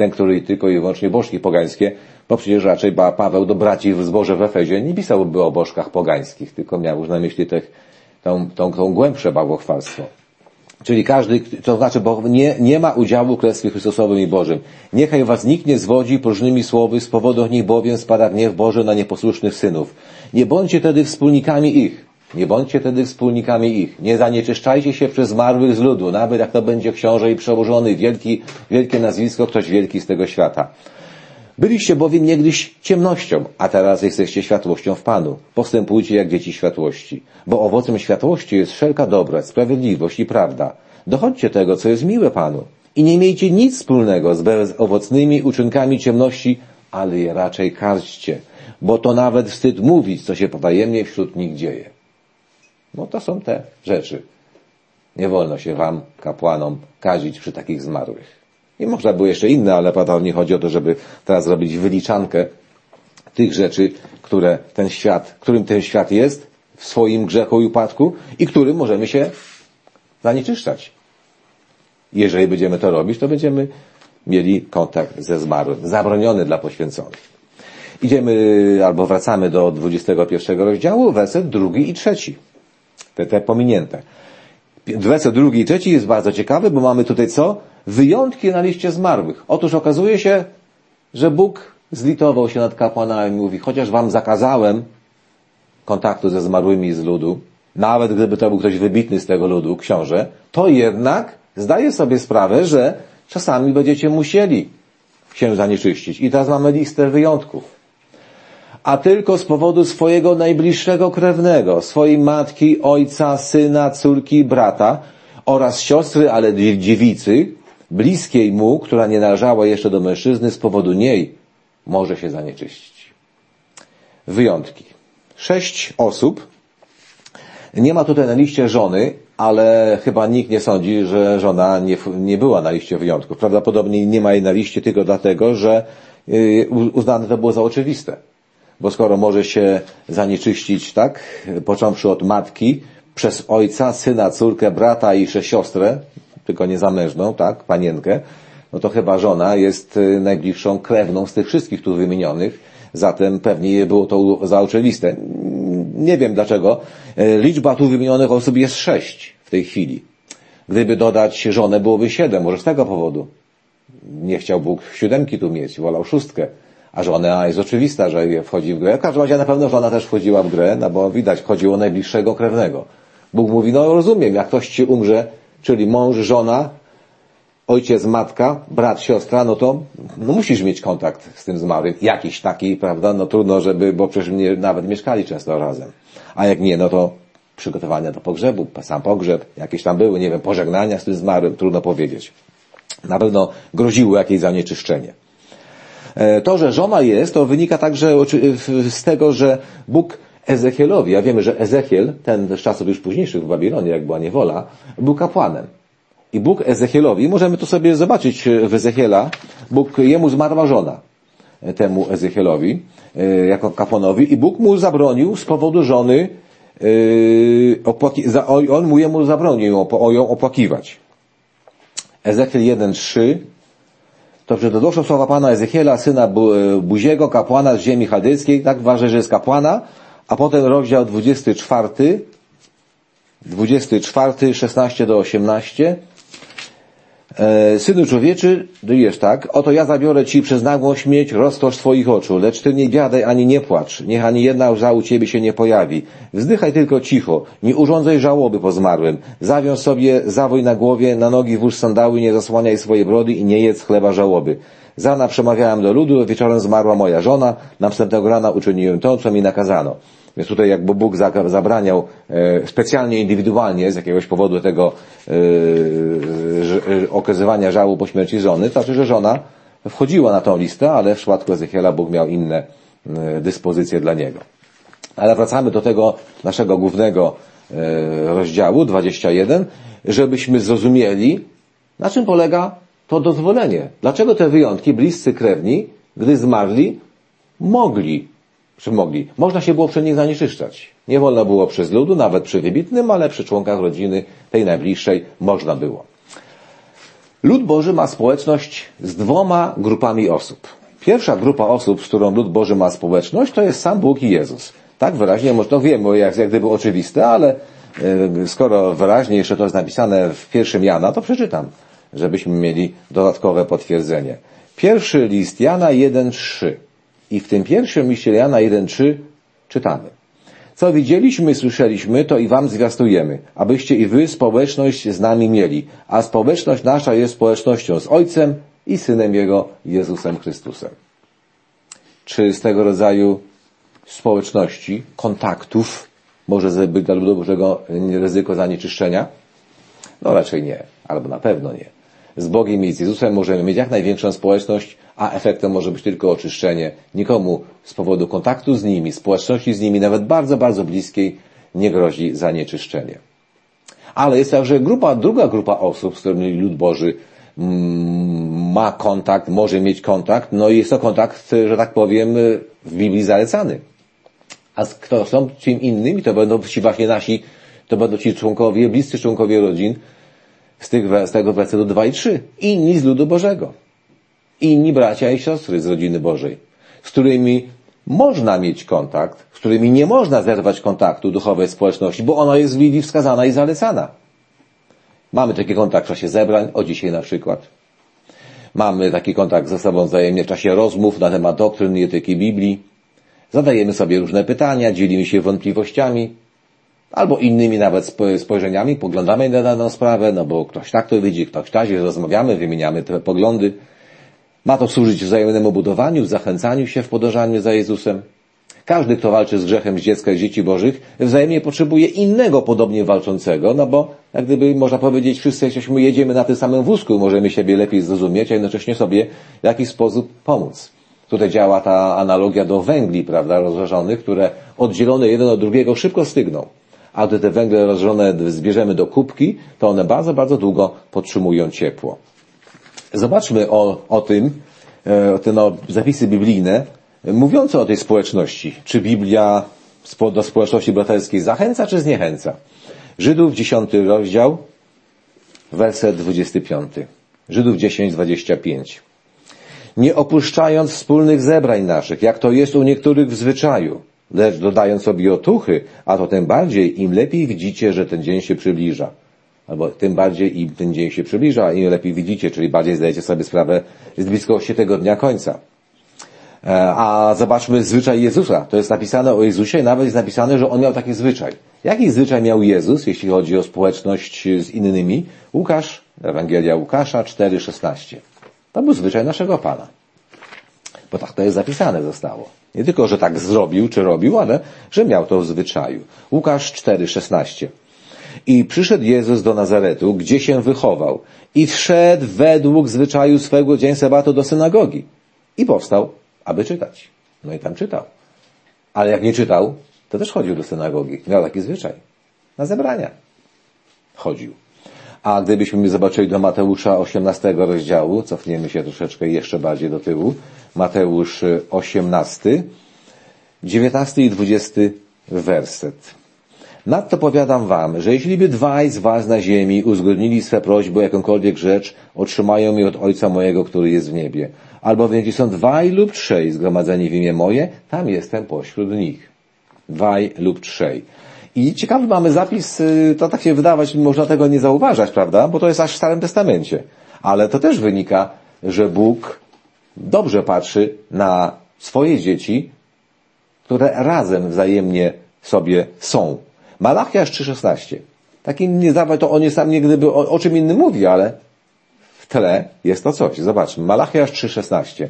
ten, który tylko i wyłącznie bożki pogańskie, bo przecież raczej Paweł do braci w zborze w Efezie nie pisałby o bożkach pogańskich, tylko miał już na myśli tych, tą, tą, tą głębsze bałwochwalstwo. Czyli każdy, to znaczy, bo nie, nie ma udziału w Królestwie Chrystusowym i Bożym. Niechaj was nikt nie zwodzi próżnymi słowy, z powodu nich bowiem spada gniew Boży na nieposłusznych synów. Nie bądźcie tedy wspólnikami ich. Nie bądźcie tedy wspólnikami ich. Nie zanieczyszczajcie się przez zmarłych z ludu, nawet jak to będzie książę i przełożony, wielki, wielkie nazwisko, ktoś wielki z tego świata. Byliście bowiem niegdyś ciemnością, a teraz jesteście światłością w Panu. Postępujcie jak dzieci światłości, bo owocem światłości jest wszelka dobra, sprawiedliwość i prawda. Dochodźcie tego, co jest miłe Panu. I nie miejcie nic wspólnego z bezowocnymi uczynkami ciemności, ale je raczej karćcie, bo to nawet wstyd mówić, co się potajemnie wśród nich dzieje. No to są te rzeczy. Nie wolno się wam, kapłanom, kazić przy takich zmarłych. I można było jeszcze inne, ale prawda, nie chodzi o to, żeby teraz zrobić wyliczankę tych rzeczy, które ten świat, którym ten świat jest w swoim grzechu i upadku i którym możemy się zanieczyszczać. Jeżeli będziemy to robić, to będziemy mieli kontakt ze zmarłym, zabroniony dla poświęconych. Idziemy, albo wracamy do dwudziestego pierwszego rozdziału, werset drugi i trzeci. Te, te pominięte. Werset drugi i trzeci jest bardzo ciekawy, bo mamy tutaj co? Wyjątki na liście zmarłych. Otóż okazuje się, że Bóg zlitował się nad kapłanami i mówi, chociaż wam zakazałem kontaktu ze zmarłymi z ludu, nawet gdyby to był ktoś wybitny z tego ludu, książę, to jednak zdaję sobie sprawę, że czasami będziecie musieli się zanieczyścić. I teraz mamy listę wyjątków. A tylko z powodu swojego najbliższego krewnego, swojej matki, ojca, syna, córki, brata oraz siostry, ale dziewicy, bliskiej mu, która nie należała jeszcze do mężczyzny, z powodu niej może się zanieczyścić. Wyjątki. Sześć osób. Nie ma tutaj na liście żony, ale chyba nikt nie sądzi, że żona nie, nie była na liście wyjątków. Prawdopodobnie nie ma jej na liście tylko dlatego, że uznane to było za oczywiste. Bo skoro może się zanieczyścić, tak, począwszy od matki, przez ojca, syna, córkę, brata i jeszcze siostrę, tylko nie zamężną, tak, panienkę, no to chyba żona jest najbliższą krewną z tych wszystkich tu wymienionych, zatem pewnie było to za oczywiste. Nie wiem dlaczego. Liczba tu wymienionych osób jest sześć w tej chwili. Gdyby dodać żonę, byłoby siedem, może z tego powodu. Nie chciał Bóg siódemki tu mieć, wolał szóstkę. A żona jest oczywista, że wchodzi w grę. W każdym razie na pewno żona też wchodziła w grę, no bo widać, chodziło o najbliższego krewnego. Bóg mówi, no rozumiem, jak ktoś ci umrze, czyli mąż, żona, ojciec, matka, brat, siostra, no to no musisz mieć kontakt z tym zmarłym. Jakiś taki, prawda, no trudno, żeby, bo przecież nie, nawet mieszkali często razem. A jak nie, no to przygotowania do pogrzebu, sam pogrzeb, jakieś tam były, nie wiem, pożegnania z tym zmarłym, trudno powiedzieć. Na pewno groziło jakieś zanieczyszczenie. To, że żona jest, to wynika także z tego, że Bóg Ezechielowi, a wiemy, że Ezechiel, ten z czasów już późniejszych w Babilonie, jak była niewola, był kapłanem. I Bóg Ezechielowi, możemy to sobie zobaczyć w Ezechiela, Bóg, jemu zmarła żona, temu Ezechielowi, jako kapłanowi, i Bóg mu zabronił z powodu żony, on mu jemu zabronił ją opłakiwać. Ezechiel jeden trzy. To że doszło słowa Pana Ezechiela, syna Buziego, kapłana z ziemi chaldejskiej, tak ważne, że jest kapłana, a potem rozdział dwudziesty czwarty, dwudziesty czwarty, szesnaście do osiemnaście. Synu człowieczy, jest tak, oto ja zabiorę ci przez nagłą śmierć rozkosz twoich oczu, lecz ty nie biadaj ani nie płacz, niech ani jedna łza u ciebie się nie pojawi. Wzdychaj tylko cicho, nie urządzaj żałoby po zmarłym. Zawiąż sobie zawój na głowie, na nogi włóż sandały, nie zasłaniaj swojej brody i nie jedz chleba żałoby. Z rana przemawiałem do ludu, wieczorem zmarła moja żona, następnego rana uczyniłem to, co mi nakazano. Więc tutaj jakby Bóg zabraniał e, specjalnie, indywidualnie z jakiegoś powodu tego e, że, okazywania żału po śmierci żony, to znaczy, że żona wchodziła na tą listę, ale w przypadku Ezechiela Bóg miał inne e, dyspozycje dla niego. Ale wracamy do tego naszego głównego e, rozdziału, dwudziestego pierwszego, żebyśmy zrozumieli, na czym polega to dozwolenie. Dlaczego te wyjątki, bliscy krewni, gdy zmarli, mogli Czy mogli? Można się było przy nich zanieczyszczać. Nie wolno było przez ludu, nawet przy wybitnym, ale przy członkach rodziny tej najbliższej można było. Lud Boży ma społeczność z dwoma grupami osób. Pierwsza grupa osób, z którą lud Boży ma społeczność, to jest sam Bóg i Jezus. Tak wyraźnie, może to wiemy, jak, jak gdyby oczywiste, ale yy, skoro wyraźnie jeszcze to jest napisane w pierwszym Jana, to przeczytam, żebyśmy mieli dodatkowe potwierdzenie. Pierwszy list Jana jeden trzy. I w tym pierwszym liście Jana jeden trzy czytamy. Co widzieliśmy i słyszeliśmy, to i wam zwiastujemy, abyście i wy społeczność z nami mieli, a społeczność nasza jest społecznością z Ojcem i Synem Jego, Jezusem Chrystusem. Czy z tego rodzaju społeczności, kontaktów może być dla ludu Bożego ryzyko zanieczyszczenia? No raczej nie, albo na pewno nie. Z Bogiem i z Jezusem możemy mieć jak największą społeczność, a efektem może być tylko oczyszczenie. Nikomu z powodu kontaktu z nimi, społeczności z nimi, nawet bardzo, bardzo bliskiej, nie grozi zanieczyszczenie. Ale jest także grupa, druga grupa osób, z którymi lud Boży ma kontakt, może mieć kontakt, no i jest to kontakt, że tak powiem, w Biblii zalecany. A kto są czym innymi, to będą ci właśnie nasi, to będą ci członkowie, bliscy członkowie rodzin, z, tych, z tego wersetu dwa i trzy. Inni z ludu Bożego. Inni bracia i siostry z rodziny Bożej, z którymi można mieć kontakt, z którymi nie można zerwać kontaktu duchowej społeczności, bo ona jest w Biblii wskazana i zalecana. Mamy taki kontakt w czasie zebrań, o dzisiaj na przykład. Mamy taki kontakt ze sobą wzajemnie w czasie rozmów na temat doktryn i etyki Biblii. Zadajemy sobie różne pytania, dzielimy się wątpliwościami, albo innymi nawet spojrzeniami, poglądamy na daną sprawę, no bo ktoś tak to widzi, ktoś tak, rozmawiamy, wymieniamy te poglądy. Ma to służyć wzajemnemu budowaniu, zachęcaniu się w podążaniu za Jezusem. Każdy, kto walczy z grzechem z dziecka i dzieci Bożych, wzajemnie potrzebuje innego podobnie walczącego, no bo jak gdyby można powiedzieć, wszyscy jesteśmy, jedziemy na tym samym wózku, możemy siebie lepiej zrozumieć, a jednocześnie sobie w jakiś sposób pomóc. Tutaj działa ta analogia do węgli, prawda, rozżarzonych, które oddzielone jeden od drugiego szybko stygną. A gdy te węgle rozżarzone zbierzemy do kubki, to one bardzo, bardzo długo podtrzymują ciepło. Zobaczmy o, o tym, o te no, zapisy biblijne, mówiące o tej społeczności. Czy Biblia do społeczności braterskiej zachęca, czy zniechęca? Żydów, dziesiąty rozdział, werset dwudziesty piąty. Żydów dziesięć, dwadzieścia pięć. Nie opuszczając wspólnych zebrań naszych, jak to jest u niektórych w zwyczaju, lecz dodając sobie otuchy, a to tym bardziej, im lepiej widzicie, że ten dzień się przybliża. Albo tym bardziej im ten dzień się przybliża, im lepiej widzicie, czyli bardziej zdajecie sobie sprawę z bliskości tego dnia końca. A zobaczmy zwyczaj Jezusa. To jest napisane o Jezusie i nawet jest napisane, że On miał taki zwyczaj. Jaki zwyczaj miał Jezus, jeśli chodzi o społeczność z innymi? Łukasz, Ewangelia Łukasza cztery szesnaście. To był zwyczaj naszego Pana. Bo tak to jest zapisane zostało. Nie tylko, że tak zrobił czy robił, ale że miał to w zwyczaju. Łukasz cztery szesnaście. I przyszedł Jezus do Nazaretu, gdzie się wychował, i wszedł według zwyczaju swego dzień sabatu do synagogi. I powstał, aby czytać. No i tam czytał. Ale jak nie czytał, to też chodził do synagogi. Miał taki zwyczaj. Na zebrania chodził. A gdybyśmy zobaczyli do Mateusza osiemnastego rozdziału, cofniemy się troszeczkę jeszcze bardziej do tyłu, Mateusz osiemnasty, dziewiętnasty i dwudziesty werset. Nadto powiadam wam, że jeśli by dwaj z was na ziemi uzgodnili swe prośby o jakąkolwiek rzecz, otrzymają je od Ojca mojego, który jest w niebie. Albowiem gdzie są dwaj lub trzej zgromadzeni w imię moje, tam jestem pośród nich. Dwaj lub trzej. I ciekawy mamy zapis, to tak się wydawać, można tego nie zauważać, prawda? Bo to jest aż w Starym Testamencie. Ale to też wynika, że Bóg dobrze patrzy na swoje dzieci, które razem wzajemnie sobie są. Malachiasz trzy szesnaście. Taki nie zdawać to on jest sam nie gdyby o, o czym innym mówi, ale w tle jest to coś. Zobaczmy. Malachiasz trzy szesnaście.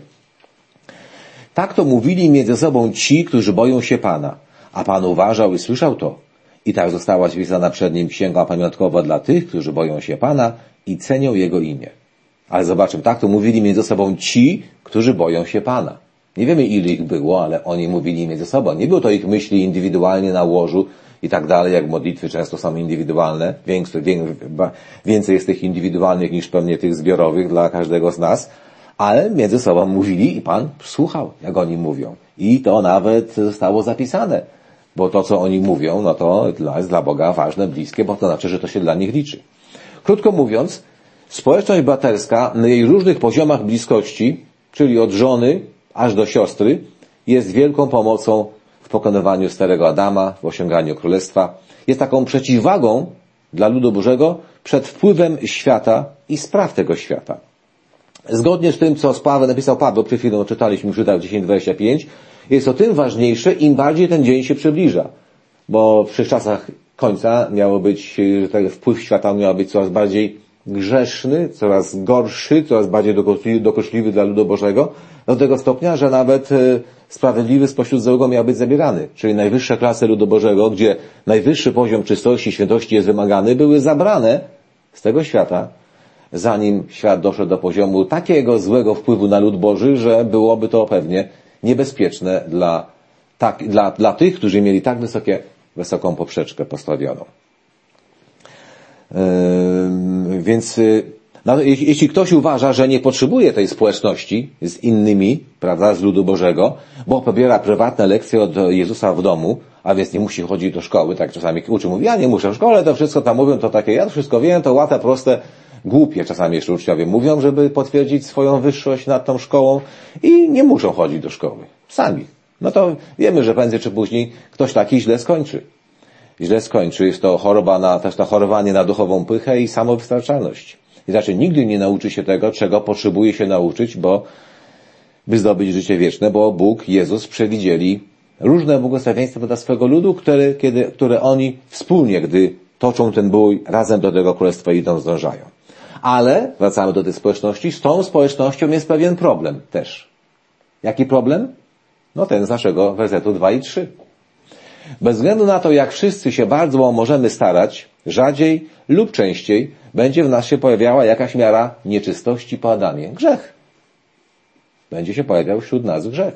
Tak to mówili między sobą ci, którzy boją się Pana. A Pan uważał i słyszał to. I tak została spisana przed nim księga pamiątkowa dla tych, którzy boją się Pana i cenią Jego imię. Ale zobaczmy, tak to mówili między sobą ci, którzy boją się Pana. Nie wiemy, ile ich było, ale oni mówili między sobą. Nie było to ich myśli indywidualnie na łożu i tak dalej, jak modlitwy często są indywidualne. Więcej, więcej jest tych indywidualnych niż pewnie tych zbiorowych dla każdego z nas. Ale między sobą mówili i Pan słuchał, jak oni mówią. I to nawet zostało zapisane. Bo to, co oni mówią, no to jest dla Boga ważne, bliskie, bo to znaczy, że to się dla nich liczy. Krótko mówiąc, Społeczność braterska na jej różnych poziomach bliskości, czyli od żony aż do siostry, jest wielką pomocą w pokonywaniu starego Adama, w osiąganiu królestwa. Jest taką przeciwwagą dla ludu Bożego przed wpływem świata i spraw tego świata. Zgodnie z tym, co Paweł napisał Paweł, przed chwilą czytaliśmy w Żydach dziesięć dwadzieścia pięć, jest to tym ważniejsze, im bardziej ten dzień się przybliża. Bo w czasach końca miało być, że ten wpływ świata miał być coraz bardziej grzeszny, coraz gorszy, coraz bardziej dokuczliwy dla ludu Bożego, do tego stopnia, że nawet sprawiedliwy spośród złego miał być zabierany. Czyli najwyższe klasy ludu Bożego, gdzie najwyższy poziom czystości i świętości jest wymagany, były zabrane z tego świata, zanim świat doszedł do poziomu takiego złego wpływu na lud Boży, że byłoby to pewnie niebezpieczne dla, tak, dla, dla tych, którzy mieli tak wysokie, wysoką poprzeczkę postawioną. Yy, więc no, jeśli, jeśli ktoś uważa, że nie potrzebuje tej społeczności z innymi, prawda, z ludu Bożego, bo pobiera prywatne lekcje od Jezusa w domu, a więc nie musi chodzić do szkoły, tak czasami uczy mówi, ja nie muszę w szkole, to wszystko tam mówią, to takie, ja to wszystko wiem, to łatwe, proste, głupie czasami jeszcze uczniowie mówią, żeby potwierdzić swoją wyższość nad tą szkołą i nie muszą chodzić do szkoły. Sami. No to wiemy, że prędzej czy później ktoś taki źle skończy. Źle skończy. Jest to choroba na, też to chorowanie na duchową pychę i samowystarczalność. I znaczy nigdy nie nauczy się tego, czego potrzebuje się nauczyć, bo by zdobyć życie wieczne, bo Bóg, Jezus przewidzieli różne błogosławieństwa dla swego ludu, które, kiedy, które oni wspólnie, gdy toczą ten bój, razem do tego królestwa idą, zdążają. Ale, wracamy do tej społeczności, z tą społecznością jest pewien problem też. Jaki problem? No ten z naszego wersetu dwa i trzy. Bez względu na to, jak wszyscy się bardzo możemy starać, rzadziej lub częściej będzie w nas się pojawiała jakaś miara nieczystości po Adamie. Grzech. Będzie się pojawiał wśród nas grzech.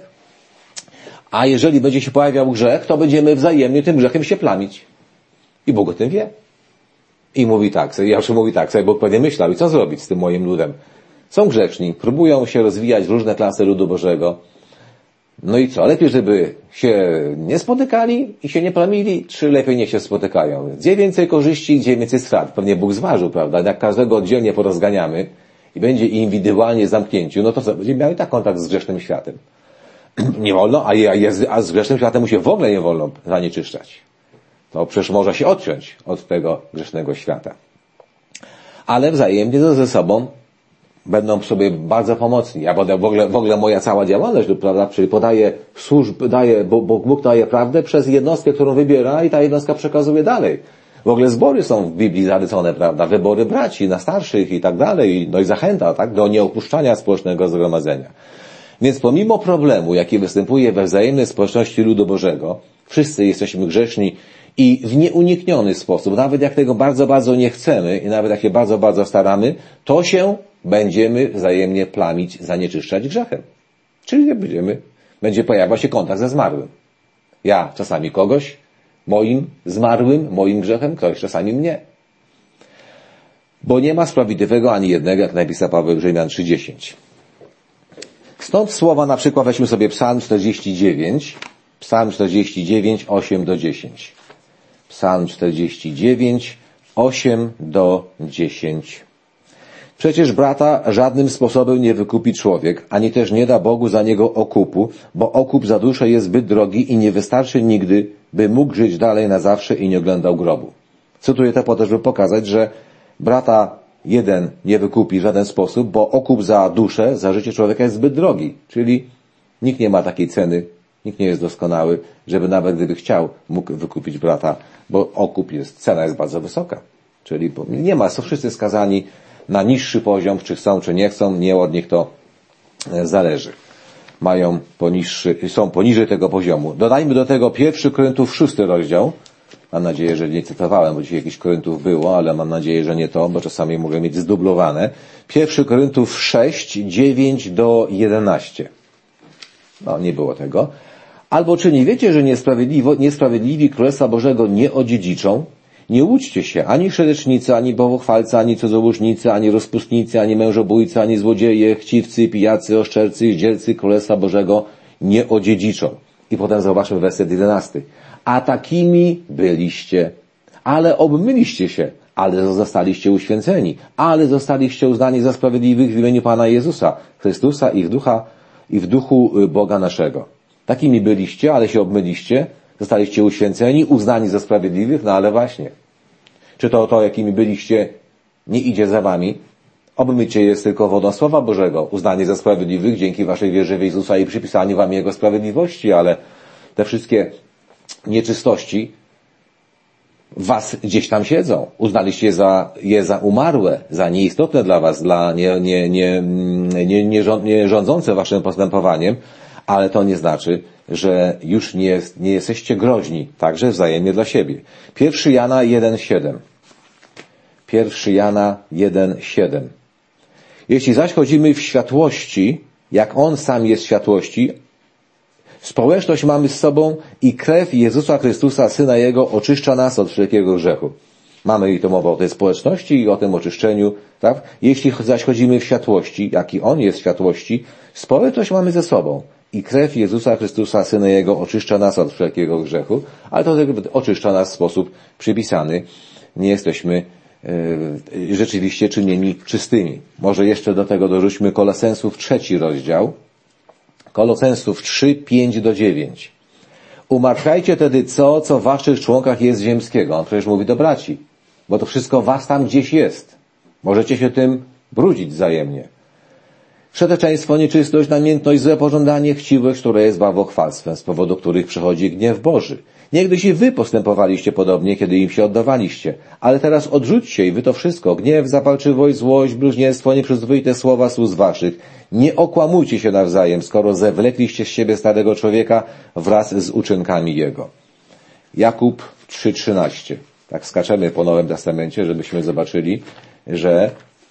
A jeżeli będzie się pojawiał grzech, to będziemy wzajemnie tym grzechem się plamić. I Bóg o tym wie. I mówi tak, ja już mówi tak, sobie Bóg pewnie myślał, i co zrobić z tym moim ludem? Są grzeczni, próbują się rozwijać w różne klasy ludu Bożego. No i co? Lepiej, żeby się nie spotykali i się nie plamili, czy lepiej niech się spotykają? Gdzie więcej korzyści, gdzie więcej strat? Pewnie Bóg zważył, prawda? Jak każdego oddzielnie porozganiamy i będzie indywidualnie zamknięciu, no to co? Będzie miał i tak kontakt z grzesznym światem. Nie wolno, a, jest, a z grzesznym światem mu się w ogóle nie wolno zanieczyszczać. To przecież może się odciąć od tego grzesznego świata. Ale wzajemnie to ze sobą będą sobie bardzo pomocni. Ja będę w ogóle, w ogóle moja cała działalność, prawda, czyli podaje służb, daje, bo, bo Bóg daje prawdę przez jednostkę, którą wybiera i ta jednostka przekazuje dalej. W ogóle zbory są w Biblii zarycone, prawda, wybory braci na starszych i tak dalej, no i zachęta, tak, do nieopuszczania społecznego zgromadzenia. Więc pomimo problemu, jaki występuje we wzajemnej społeczności ludu Bożego, wszyscy jesteśmy grzeszni i w nieunikniony sposób, nawet jak tego bardzo, bardzo nie chcemy i nawet jak się bardzo, bardzo staramy, to się będziemy wzajemnie plamić, zanieczyszczać grzechem. Czyli nie będziemy, będzie pojawiał się kontakt ze zmarłym. Ja czasami kogoś, moim zmarłym, moim grzechem, ktoś czasami mnie. Bo nie ma sprawiedliwego ani jednego, jak napisał Paweł w Rzymian trzy dziesięć. Stąd słowa na przykład weźmy sobie Psalm czterdzieści dziewięć, Psalm czterdzieści dziewięć, osiem do dziesięć. Psalm czterdzieści dziewięć, osiem do dziesięć. Przecież brata żadnym sposobem nie wykupi człowiek, ani też nie da Bogu za niego okupu, bo okup za duszę jest zbyt drogi i nie wystarczy nigdy, by mógł żyć dalej na zawsze i nie oglądał grobu. Cytuję to po to, żeby pokazać, że brata jeden nie wykupi w żaden sposób, bo okup za duszę, za życie człowieka jest zbyt drogi. Czyli nikt nie ma takiej ceny, nikt nie jest doskonały, żeby nawet gdyby chciał, mógł wykupić brata, bo okup jest, cena jest bardzo wysoka. Czyli nie ma, są wszyscy skazani na niższy poziom, czy chcą, czy nie chcą, nie od nich to zależy. Mają poniższy, są poniżej tego poziomu. Dodajmy do tego pierwszy Koryntów szósty rozdział. Mam nadzieję, że nie cytowałem, bo dzisiaj jakichś Koryntów było, ale mam nadzieję, że nie to, bo czasami mogę mieć zdublowane. Pierwszy Koryntów sześć, dziewięć do jedenaście. No, nie było tego. Albo czy nie wiecie, że niesprawiedliwi Królestwa Bożego nie odziedziczą? Nie łudźcie się, ani szerecznicy, ani bałwochwalcy, ani cudzołóżnicy, ani rozpustnicy, ani mężobójcy, ani złodzieje, chciwcy, pijacy, oszczercy, zdziercy Królestwa Bożego nie odziedziczą. I potem zobaczmy werset jedenasty. A takimi byliście, ale obmyliście się, ale zostaliście uświęceni, ale zostaliście uznani za sprawiedliwych w imieniu Pana Jezusa Chrystusa i w ducha, i w duchu Boga naszego. Takimi byliście, ale się obmyliście, zostaliście uświęceni, uznani za sprawiedliwych, no ale właśnie. Czy to to, jakimi byliście, nie idzie za wami? Obmycie jest tylko wodą Słowa Bożego, uznanie za sprawiedliwych dzięki waszej wierze w Jezusa i przypisaniu wam Jego sprawiedliwości, ale te wszystkie nieczystości w was gdzieś tam siedzą. Uznaliście je za, je za umarłe, za nieistotne dla was, dla nie, nie, nie, nie, nie, nie rządzące waszym postępowaniem, ale to nie znaczy, że już nie, nie jesteście groźni, także wzajemnie dla siebie. Pierwszy Jana jeden siedem. Pierwszy Jana jeden siedem. Jeśli zaś chodzimy w światłości, jak On sam jest w światłości, społeczność mamy z sobą i krew Jezusa Chrystusa, Syna Jego, oczyszcza nas od wszelkiego grzechu. Mamy i to mowa o tej społeczności i o tym oczyszczeniu, tak? Jeśli zaś chodzimy w światłości, jaki On jest w światłości, społeczność mamy ze sobą i krew Jezusa Chrystusa, Syna Jego, oczyszcza nas od wszelkiego grzechu, ale to oczyszcza nas w sposób przypisany. Nie jesteśmy yy, rzeczywiście czynieni czystymi. Może jeszcze do tego dorzućmy Kolosensów trzeci rozdział. Kolosensów trzy, pięć do dziewięć. Umartwiajcie tedy co, co w waszych członkach jest ziemskiego. On przecież mówi do braci, bo to wszystko was tam gdzieś jest. Możecie się tym brudzić wzajemnie. Przeteczeństwo, nieczystość, namiętność, złe pożądanie, chciwość, które jest bałwochwalstwem, z powodu których przychodzi gniew Boży. Niegdyś i wy postępowaliście podobnie, kiedy im się oddawaliście. Ale teraz odrzućcie i wy to wszystko. Gniew, zapalczywość, złość, bluźnierstwo, nieprzyzwoite słowa z ust waszych. Nie okłamujcie się nawzajem, skoro zewlekliście z siebie starego człowieka wraz z uczynkami jego. Jakub trzy trzynaście. Tak skaczemy po Nowym Testamencie, żebyśmy zobaczyli, że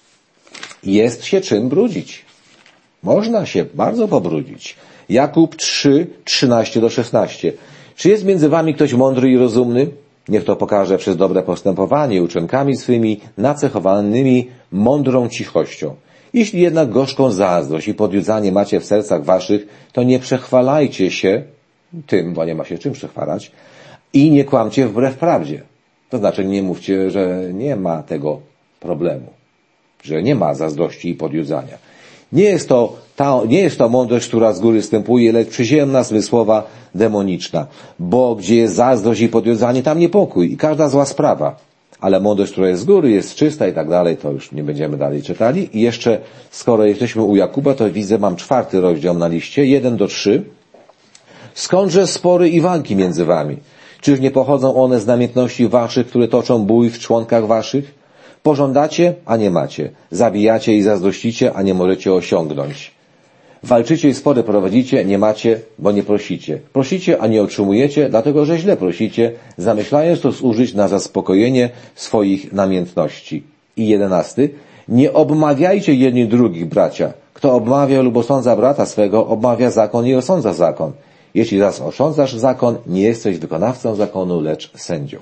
jest się czym brudzić. Można się bardzo pobrudzić. Jakub trzy trzynaście do szesnaście. Czy jest między wami ktoś mądry i rozumny? Niech to pokaże przez dobre postępowanie, uczynkami swymi, nacechowanymi mądrą cichością. Jeśli jednak gorzką zazdrość i podjudzanie macie w sercach waszych, to nie przechwalajcie się tym, bo nie ma się czym przechwalać, i nie kłamcie wbrew prawdzie. To znaczy nie mówcie, że nie ma tego problemu, że nie ma zazdrości i podjudzania. Nie jest to, ta, nie jest to mądrość, która z góry wstępuje, lecz przyziemna, zmysłowa, demoniczna. Bo gdzie jest zazdrość i podjudzanie, tam niepokój i każda zła sprawa. Ale mądrość, która jest z góry, jest czysta i tak dalej, to już nie będziemy dalej czytali. I jeszcze, skoro jesteśmy u Jakuba, to widzę, mam czwarty rozdział na liście, jeden do trzy. Skądże spory i walki między wami? Czyż nie pochodzą one z namiętności waszych, które toczą bój w członkach waszych? Pożądacie, a nie macie. Zabijacie i zazdrościcie, a nie możecie osiągnąć. Walczycie i spory prowadzicie, nie macie, bo nie prosicie. Prosicie, a nie otrzymujecie, dlatego że źle prosicie, zamyślając to zużyć na zaspokojenie swoich namiętności. I jedenasty. Nie obmawiajcie jedni drugich, bracia. Kto obmawia lub osądza brata swego, obmawia zakon i osądza zakon. Jeśli zaś osądzasz zakon, nie jesteś wykonawcą zakonu, lecz sędzią.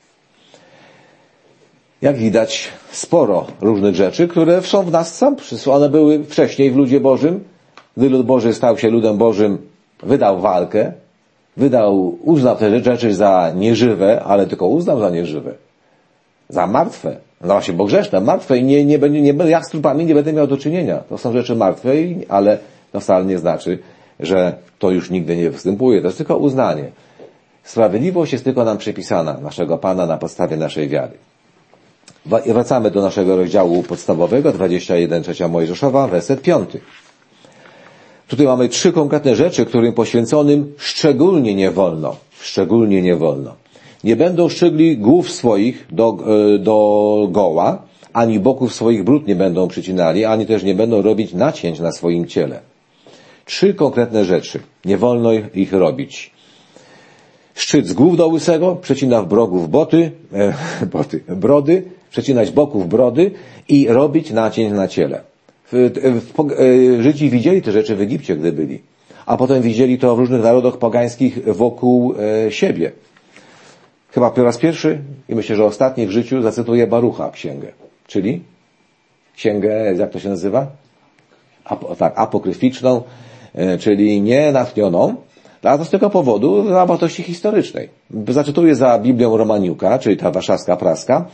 Jak widać, sporo różnych rzeczy, które są w nas sam. One były wcześniej w ludzie Bożym. Gdy lud Boży stał się ludem Bożym, wydał walkę, wydał, uznał te rzeczy za nieżywe, ale tylko uznał za nieżywe. Za martwe. No właśnie, bo grzeszne, martwe i nie, nie będzie, nie, ja z trupami nie będę miał do czynienia. To są rzeczy martwe, ale to wcale nie znaczy, że to już nigdy nie występuje. To jest tylko uznanie. Sprawiedliwość jest tylko nam przypisana, naszego Pana, na podstawie naszej wiary. Wracamy do naszego rozdziału podstawowego, dwadzieścia jeden, trzecia Mojżeszowa, werset piąty. Tutaj mamy trzy konkretne rzeczy, którym poświęconym szczególnie nie wolno. Szczególnie nie wolno. Nie będą szczygli głów swoich do, do goła, ani boków swoich brud nie będą przycinali, ani też nie będą robić nacięć na swoim ciele. Trzy konkretne rzeczy. Nie wolno ich robić. Szczyt z głów do łysego, przecinać brogów boty, e, boty, brody, przecinać boków brody i robić nacięć na ciele. W, w, w, Żydzi widzieli te rzeczy w Egipcie, gdy byli, a potem widzieli to w różnych narodach pogańskich wokół e, siebie. Chyba po raz pierwszy i myślę, że ostatni w życiu zacytuję Barucha księgę, czyli księgę, jak to się nazywa? Apo, tak, apokryficzną, e, czyli nie natchnioną, a to z tego powodu na wartości historycznej. Zacytuję za Biblią Romaniuka, czyli ta warszawska praska.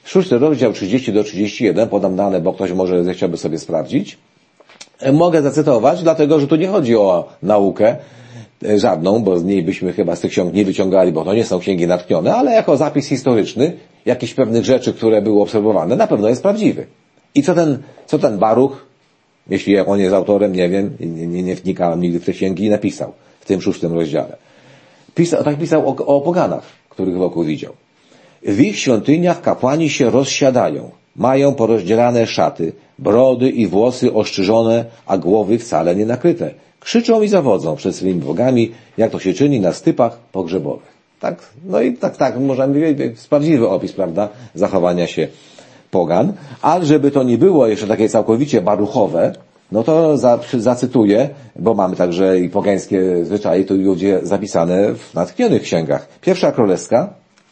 Szósty rozdział trzydzieści do trzydziestu jeden, podam dane, bo ktoś może zechciałby sobie sprawdzić. Mogę zacytować, dlatego że tu nie chodzi o naukę żadną, bo z niej byśmy chyba z tych ksiąg nie wyciągali, bo to nie są księgi natchnione, ale jako zapis historyczny jakichś pewnych rzeczy, które były obserwowane, na pewno jest prawdziwy. I co ten, co ten Baruch, jeśli on jest autorem, nie wiem, nie, nie, nie wnikałem nigdy w te księgi, napisał w tym szóstym rozdziale. Pisał, tak pisał o, o poganach, których wokół widział. W ich świątyniach kapłani się rozsiadają, mają porozdzielane szaty, brody i włosy ostrzyżone, a głowy wcale nie nakryte. Krzyczą i zawodzą przed swymi bogami, jak to się czyni na stypach pogrzebowych. Tak, no i tak, tak, możemy wiedzieć, prawdziwy opis, prawda, zachowania się pogan. Ale żeby to nie było jeszcze takie całkowicie baruchowe, no to za, zacytuję, bo mamy także i pogańskie zwyczaje, to ludzie zapisane w natchnionych księgach. Pierwsza Królewska,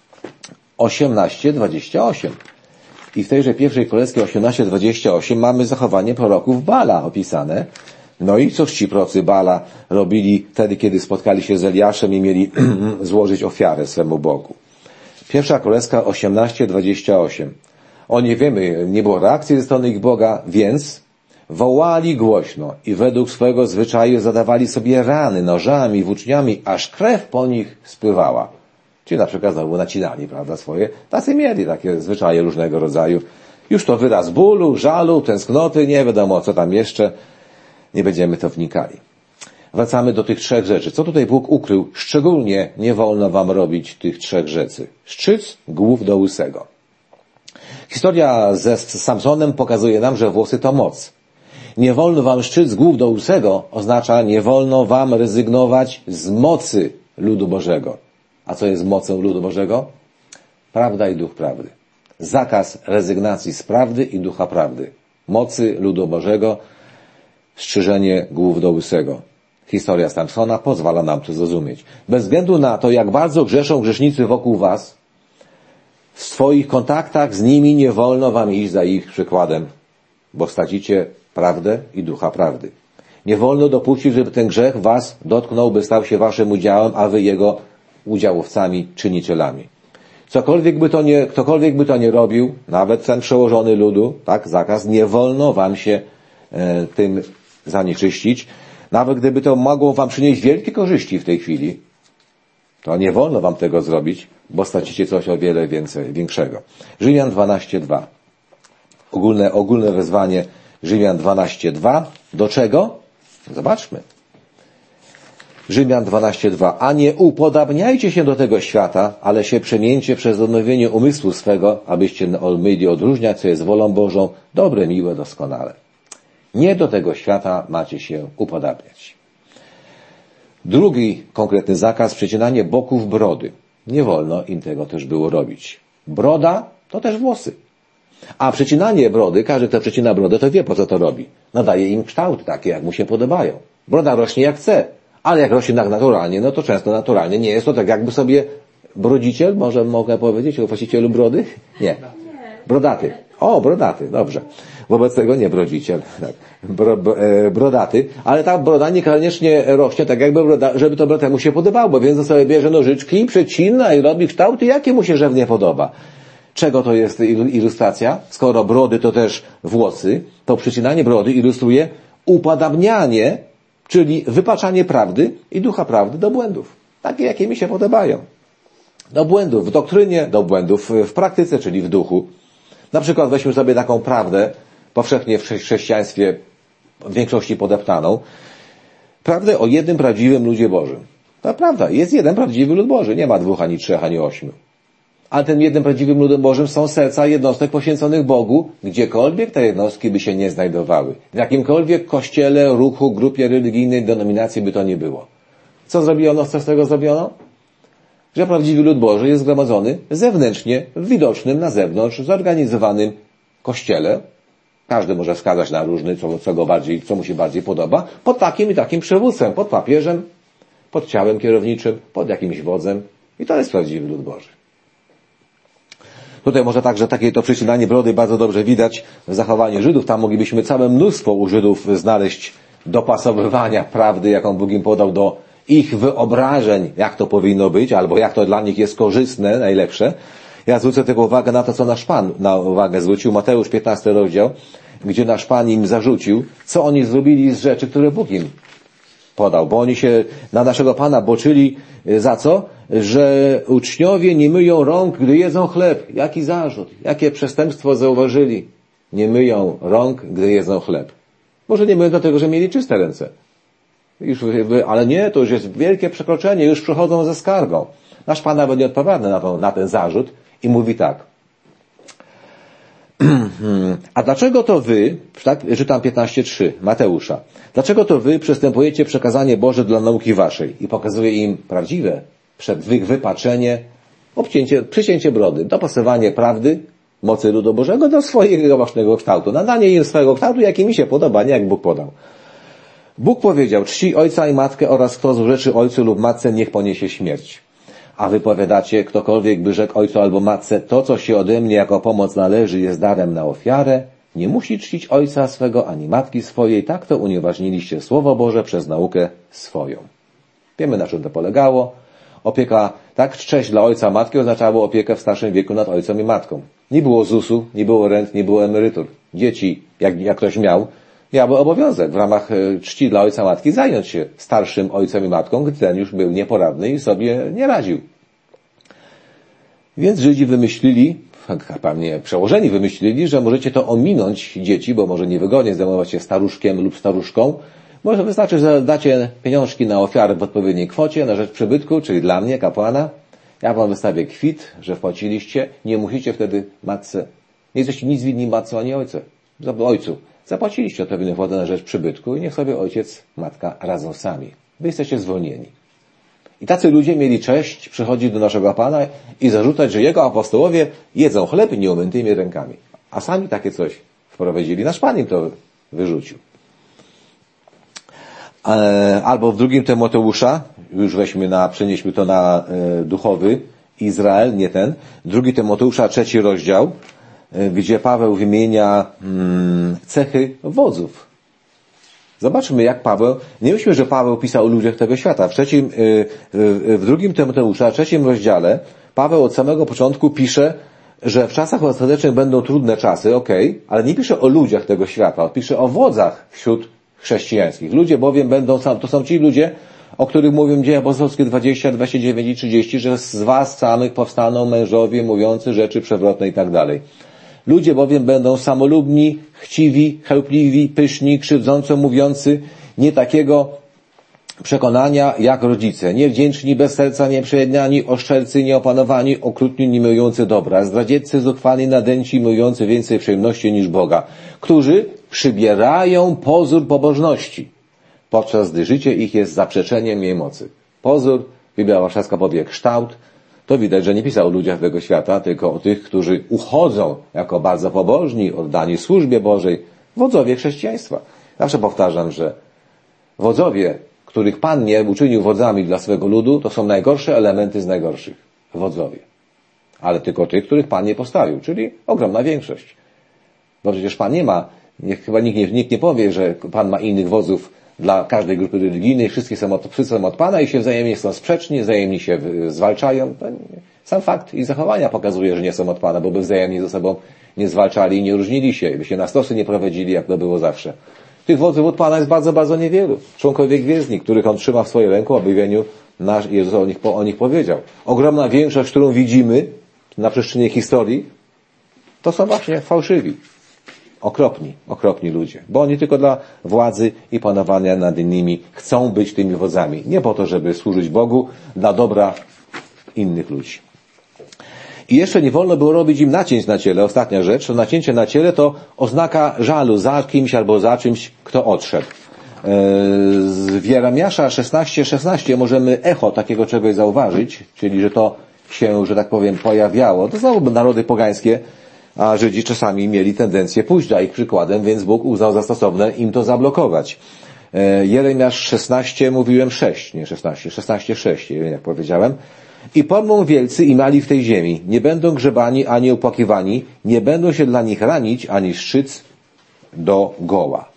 osiemnaście dwadzieścia osiem. I w tejże pierwszej Królewskiej osiemnaście dwadzieścia osiem mamy zachowanie proroków Bala opisane. No i cóż ci procy Bala robili wtedy, kiedy spotkali się z Eliaszem i mieli złożyć ofiarę swemu Bogu. Pierwsza Królewska osiemnaście dwadzieścia osiem. O nie wiemy, nie było reakcji ze strony ich Boga, więc wołali głośno i według swojego zwyczaju zadawali sobie rany nożami, włóczniami, aż krew po nich spływała. Czyli na przykład znowu nacinali, prawda, swoje. Tacy mieli takie zwyczaje różnego rodzaju. Już to wyraz bólu, żalu, tęsknoty, nie wiadomo co tam jeszcze. Nie będziemy to wnikali. Wracamy do tych trzech rzeczy. Co tutaj Bóg ukrył? Szczególnie nie wolno wam robić tych trzech rzeczy. Szczyc głów do łysego. Historia ze Samsonem pokazuje nam, że włosy to moc. Nie wolno wam szczyc głów do łysego oznacza nie wolno wam rezygnować z mocy ludu Bożego. A co jest mocą ludu Bożego? Prawda i duch prawdy. Zakaz rezygnacji z prawdy i ducha prawdy. Mocy ludu Bożego, strzyżenie głów do łysego. Historia Samsona pozwala nam to zrozumieć. Bez względu na to, jak bardzo grzeszą grzesznicy wokół was, w swoich kontaktach z nimi nie wolno wam iść za ich przykładem, bo stracicie prawdę i ducha prawdy. Nie wolno dopuścić, żeby ten grzech was dotknął, by stał się waszym udziałem, a wy jego udziałowcami, czynicielami. Cokolwiek by to nie, ktokolwiek by to nie robił, nawet ten przełożony ludu, tak, zakaz, nie wolno wam się e, tym zanieczyścić. Nawet gdyby to mogło wam przynieść wielkie korzyści w tej chwili, to nie wolno wam tego zrobić, bo stracicie coś o wiele więcej, większego. Rzymian dwanaście dwa. Ogólne, ogólne wezwanie Rzymian dwanaście dwa. Do czego? Zobaczmy. Rzymian dwanaście dwa. A nie upodabniajcie się do tego świata, ale się przemieńcie przez odnowienie umysłu swego, abyście umieli odróżniać, co jest wolą Bożą, dobre, miłe, doskonale. Nie do tego świata macie się upodabniać. Drugi konkretny zakaz, przecinanie boków brody. Nie wolno im tego też było robić. Broda to też włosy. A przecinanie brody, każdy kto przecina brodę, to wie po co to robi. Nadaje im kształt takie, jak mu się podobają. Broda rośnie jak chce, ale jak rośnie tak naturalnie, no to często naturalnie nie jest to tak jakby sobie brodziciel, może mogę powiedzieć o właścicielu brody? Nie. Brodaty. O, brodaty, dobrze. Wobec tego nie brodziciel, tak. Bro, e, brodaty, ale ta broda niekoniecznie rośnie tak jakby broda, żeby to temu się podobało, więc sobie bierze nożyczki, przecina i robi kształty, jakie mu się żywnie podoba. Czego to jest ilustracja? Skoro brody to też włosy, to przecinanie brody ilustruje upodabnianie, czyli wypaczanie prawdy i ducha prawdy do błędów. Takie, jakie mi się podobają. Do błędów w doktrynie, do błędów w praktyce, czyli w duchu. Na przykład weźmy sobie taką prawdę, powszechnie w chrześcijaństwie w większości podeptaną, prawdę o jednym prawdziwym ludzie Bożym. To prawda, jest jeden prawdziwy lud Boży, nie ma dwóch, ani trzech, ani ośmiu. Ale tym jednym prawdziwym ludem Bożym są serca jednostek poświęconych Bogu, gdziekolwiek te jednostki by się nie znajdowały. W jakimkolwiek kościele, ruchu, grupie religijnej, denominacji by to nie było. Co zrobiono, co z tego zrobiono? Że prawdziwy lud Boży jest zgromadzony zewnętrznie, w widocznym na zewnątrz, zorganizowanym kościele. Każdy może wskazać na różny, co, co go bardziej, co mu się bardziej podoba, pod takim i takim przywódcem, pod papieżem, pod ciałem kierowniczym, pod jakimś wodzem. I to jest prawdziwy lud Boży. Tutaj może także takie to przecinanie brody bardzo dobrze widać w zachowaniu Żydów. Tam moglibyśmy całe mnóstwo u Żydów znaleźć dopasowywania prawdy, jaką Bóg im podał do ich wyobrażeń, jak to powinno być, albo jak to dla nich jest korzystne, najlepsze. Ja zwrócę tylko uwagę na to, co nasz Pan na uwagę zwrócił. Mateusz piętnasty rozdział, gdzie nasz Pan im zarzucił, co oni zrobili z rzeczy, które Bóg im podał. Bo oni się na naszego Pana boczyli za co? Że uczniowie nie myją rąk, gdy jedzą chleb. Jaki zarzut? Jakie przestępstwo zauważyli? Nie myją rąk, gdy jedzą chleb. Może nie myją dlatego, że mieli czyste ręce. Już, ale nie, to już jest wielkie przekroczenie, już przychodzą ze skargą. Nasz Pan nawet nie odpowiada na, to, na ten zarzut i mówi tak. A dlaczego to wy, tak, czytam piętnaście trzy Mateusza, dlaczego to wy przestępujecie przekazanie Boże dla nauki waszej i pokazuje im prawdziwe, przed wypaczenie, obcięcie, przycięcie brody, dopasowanie prawdy, mocy ludu Bożego do swojego własnego kształtu, nadanie im swojego kształtu, jaki mi się podoba, nie jak Bóg podał. Bóg powiedział, czci ojca i matkę oraz kto złorzeczy ojcu lub matce, niech poniesie śmierć. A wy powiadacie, ktokolwiek by rzekł ojcu albo matce, to co się ode mnie jako pomoc należy jest darem na ofiarę, nie musi czcić ojca swego ani matki swojej, tak to unieważniliście Słowo Boże przez naukę swoją. Wiemy, na czym to polegało. Opieka, tak, cześć dla ojca matki oznaczało opiekę w starszym wieku nad ojcem i matką. Nie było zusu, nie było rent, nie było emerytur. Dzieci, jak, jak ktoś miał, miały obowiązek w ramach czci dla ojca matki zająć się starszym ojcem i matką, gdy ten już był nieporadny i sobie nie radził. Więc Żydzi wymyślili, pewnie przełożeni wymyślili, że możecie to ominąć dzieci, bo może niewygodnie zajmować się staruszkiem lub staruszką. Może wystarczy, że dacie pieniążki na ofiarę w odpowiedniej kwocie na rzecz przybytku, czyli dla mnie, kapłana. Ja wam wystawię kwit, że wpłaciliście. Nie musicie wtedy matce, nie jesteście nic winni matce ani ojcu. ojcu. Zapłaciliście odpowiednią kwotę na rzecz przybytku i niech sobie ojciec, matka radzą sami. Wy jesteście zwolnieni. I tacy ludzie mieli cześć przychodzić do naszego Pana i zarzucać, że jego apostołowie jedzą chleb nieumytymi rękami. A sami takie coś wprowadzili. Nasz Pan im to wyrzucił. Albo w drugim Tymoteusza, już weźmy na, przenieśmy to na e, duchowy Izrael, nie ten, drugi Tymoteusza, trzeci rozdział, e, gdzie Paweł wymienia mm, cechy wodzów. Zobaczmy, jak Paweł, nie myślmy, że Paweł pisał o ludziach tego świata. W trzecim, e, e, w drugim Tymoteusza, trzecim rozdziale, Paweł od samego początku pisze, że w czasach ostatecznych będą trudne czasy, okej, okay, ale nie pisze o ludziach tego świata, on pisze o wodzach wśród chrześcijańskich. Ludzie bowiem będą, to są ci ludzie, o których mówią Dzieje Apostolskie dwadzieścia, dwadzieścia dziewięć i trzydzieści, że z was samych powstaną mężowie mówiący rzeczy przewrotne i tak dalej. Ludzie bowiem będą samolubni, chciwi, chełpliwi, pyszni, krzywdząco mówiący, nie takiego przekonania jak rodzice, niewdzięczni, bez serca, nieprzejednani, oszczercy, nieopanowani, okrutni, nie miłujący dobra, zdradzieccy, zuchwali, nadęci, miłujący więcej przyjemności niż Boga, którzy przybierają pozór pobożności, podczas gdy życie ich jest zaprzeczeniem jej mocy. Pozór, Biblia Warszawska powie kształt, to widać, że nie pisał o ludziach tego świata, tylko o tych, którzy uchodzą jako bardzo pobożni, oddani służbie Bożej, wodzowie chrześcijaństwa. Zawsze powtarzam, że wodzowie, których Pan nie uczynił wodzami dla swego ludu, to są najgorsze elementy z najgorszych. Wodzowie. Ale tylko tych, których Pan nie postawił, czyli ogromna większość. Bo przecież Pan nie ma, nie, chyba nikt nie, nikt nie powie, że Pan ma innych wodzów dla każdej grupy religijnej, wszystkie są od, wszyscy są od Pana i się wzajemnie są sprzeczni, wzajemnie się zwalczają. Sam fakt ich zachowania pokazuje, że nie są od Pana, bo by wzajemnie ze sobą nie zwalczali i nie różnili się, by się na stosy nie prowadzili, jak to było zawsze. Tych wodzów od Pana jest bardzo, bardzo niewielu. Członkowie gwiezdni, których On trzyma w swojej ręku, w objawieniu nasz Jezus o nich, o nich powiedział. Ogromna większość, którą widzimy na przestrzeni historii, to są właśnie fałszywi. Okropni, okropni ludzie. Bo oni tylko dla władzy i panowania nad innymi chcą być tymi wodzami. Nie po to, żeby służyć Bogu, dla dobra innych ludzi. I jeszcze nie wolno było robić im nacięć na ciele. Ostatnia rzecz, to nacięcie na ciele to oznaka żalu za kimś albo za czymś, kto odszedł. Z Jeremiasza szesnaście szesnaście możemy echo takiego czegoś zauważyć, czyli że to się, że tak powiem, pojawiało. To znowu narody pogańskie, a Żydzi czasami mieli tendencję pójść za ich przykładem, więc Bóg uznał za stosowne im to zablokować. Jeremiasz szesnaście, mówiłem sześć, nie szesnaście, szesnaście sześć, jak powiedziałem. I pomną wielcy i mali w tej ziemi, nie będą grzebani ani opłakiwani, nie będą się dla nich ranić, ani szczyc do goła.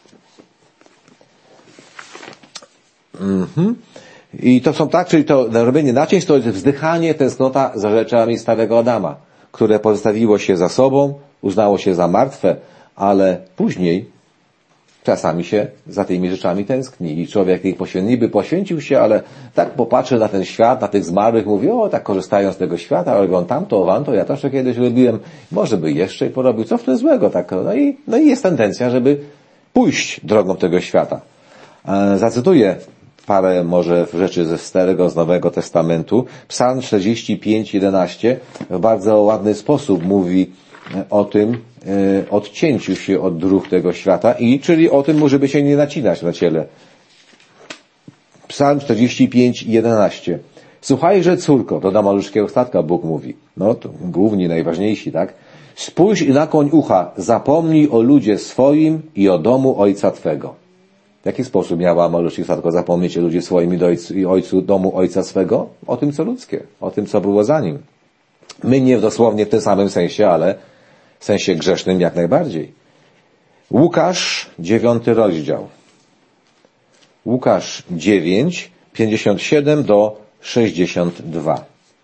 Mhm. I to są tak, czyli to robienie nacięć to jest wzdychanie, tęsknota za rzeczami starego Adama. które pozostawiło się za sobą, uznało się za martwe, ale później czasami się za tymi rzeczami tęskni i człowiek ich poświęcił, niby poświęcił się, ale tak popatrzy na ten świat, na tych zmarłych, mówi, o, tak korzystają z tego świata, robią tamto, wamto, ja też to kiedyś robiłem, może by jeszcze i porobił, co w tym złego, tak, no i, no i jest tendencja, żeby pójść drogą tego świata. Zacytuję parę może rzeczy ze Starego, z Nowego Testamentu. Psalm czterdzieści pięć, jedenaście w bardzo ładny sposób mówi o tym, e, odcięciu się od dróg tego świata i, czyli o tym, żeby się nie nacinać na ciele. Psalm czterdzieści pięć, jedenaście. Słuchajże, córko, to do maluszkiego statka Bóg mówi. No, to główni, najważniejsi, tak? Spójrz i nakłoń ucha, zapomnij o ludzie swoim i o domu ojca twego. W jaki sposób miała maluszki statko zapomnieć o ludzie swoim i, do ojcu, i ojcu domu ojca swego? O tym, co ludzkie, o tym, co było za nim. My nie dosłownie w tym samym sensie, ale w sensie grzesznym jak najbardziej. Łukasz, dziewiąty rozdział. Łukasz dziewięć, pięćdziesiąt siedem do sześćdziesiąt dwa.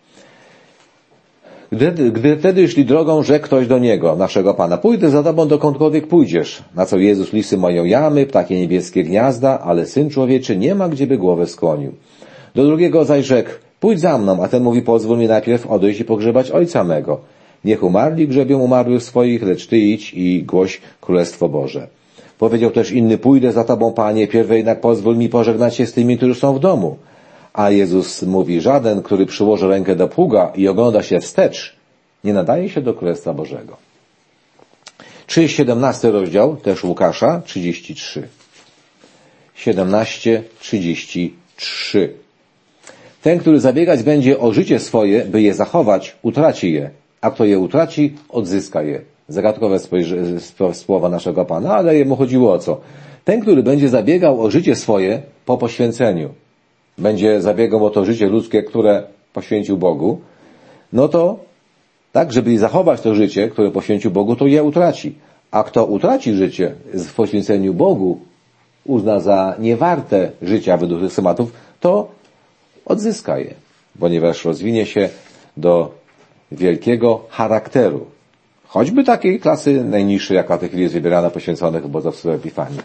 Gdy, gdy wtedy szli drogą, rzekł ktoś do niego, naszego Pana, pójdę za tobą dokądkolwiek pójdziesz. Na co Jezus, lisy mają jamy, ptakie niebieskie gniazda, ale Syn Człowieczy nie ma, gdzieby głowę skłonił. Do drugiego zaś rzekł, pójdź za mną, a ten mówi, pozwól mi najpierw odejść i pogrzebać ojca mego. Niech umarli grzebią umarłych swoich, lecz ty idź i głoś Królestwo Boże. Powiedział też inny, pójdę za tobą, Panie, pierwej jednak pozwól mi pożegnać się z tymi, którzy są w domu. A Jezus mówi, żaden, który przyłoży rękę do pługa i ogląda się wstecz, nie nadaje się do Królestwa Bożego. Czy siedemnasty rozdział, też Łukasza, trzydzieści trzy. siedemnaście, trzydzieści trzy. Ten, który zabiegać będzie o życie swoje, by je zachować, utraci je, a kto je utraci, odzyska je. Zagadkowe słowa naszego Pana, ale jemu chodziło o co? Ten, który będzie zabiegał o życie swoje po poświęceniu, będzie zabiegał o to życie ludzkie, które poświęcił Bogu, no to tak, żeby zachować to życie, które poświęcił Bogu, to je utraci. A kto utraci życie w poświęceniu Bogu, uzna za niewarte życia według tych schematów, to odzyska je, ponieważ rozwinie się do wielkiego charakteru. Choćby takiej klasy najniższej, jaka w tej chwili jest wybierana, poświęconych obozowców Epifanii.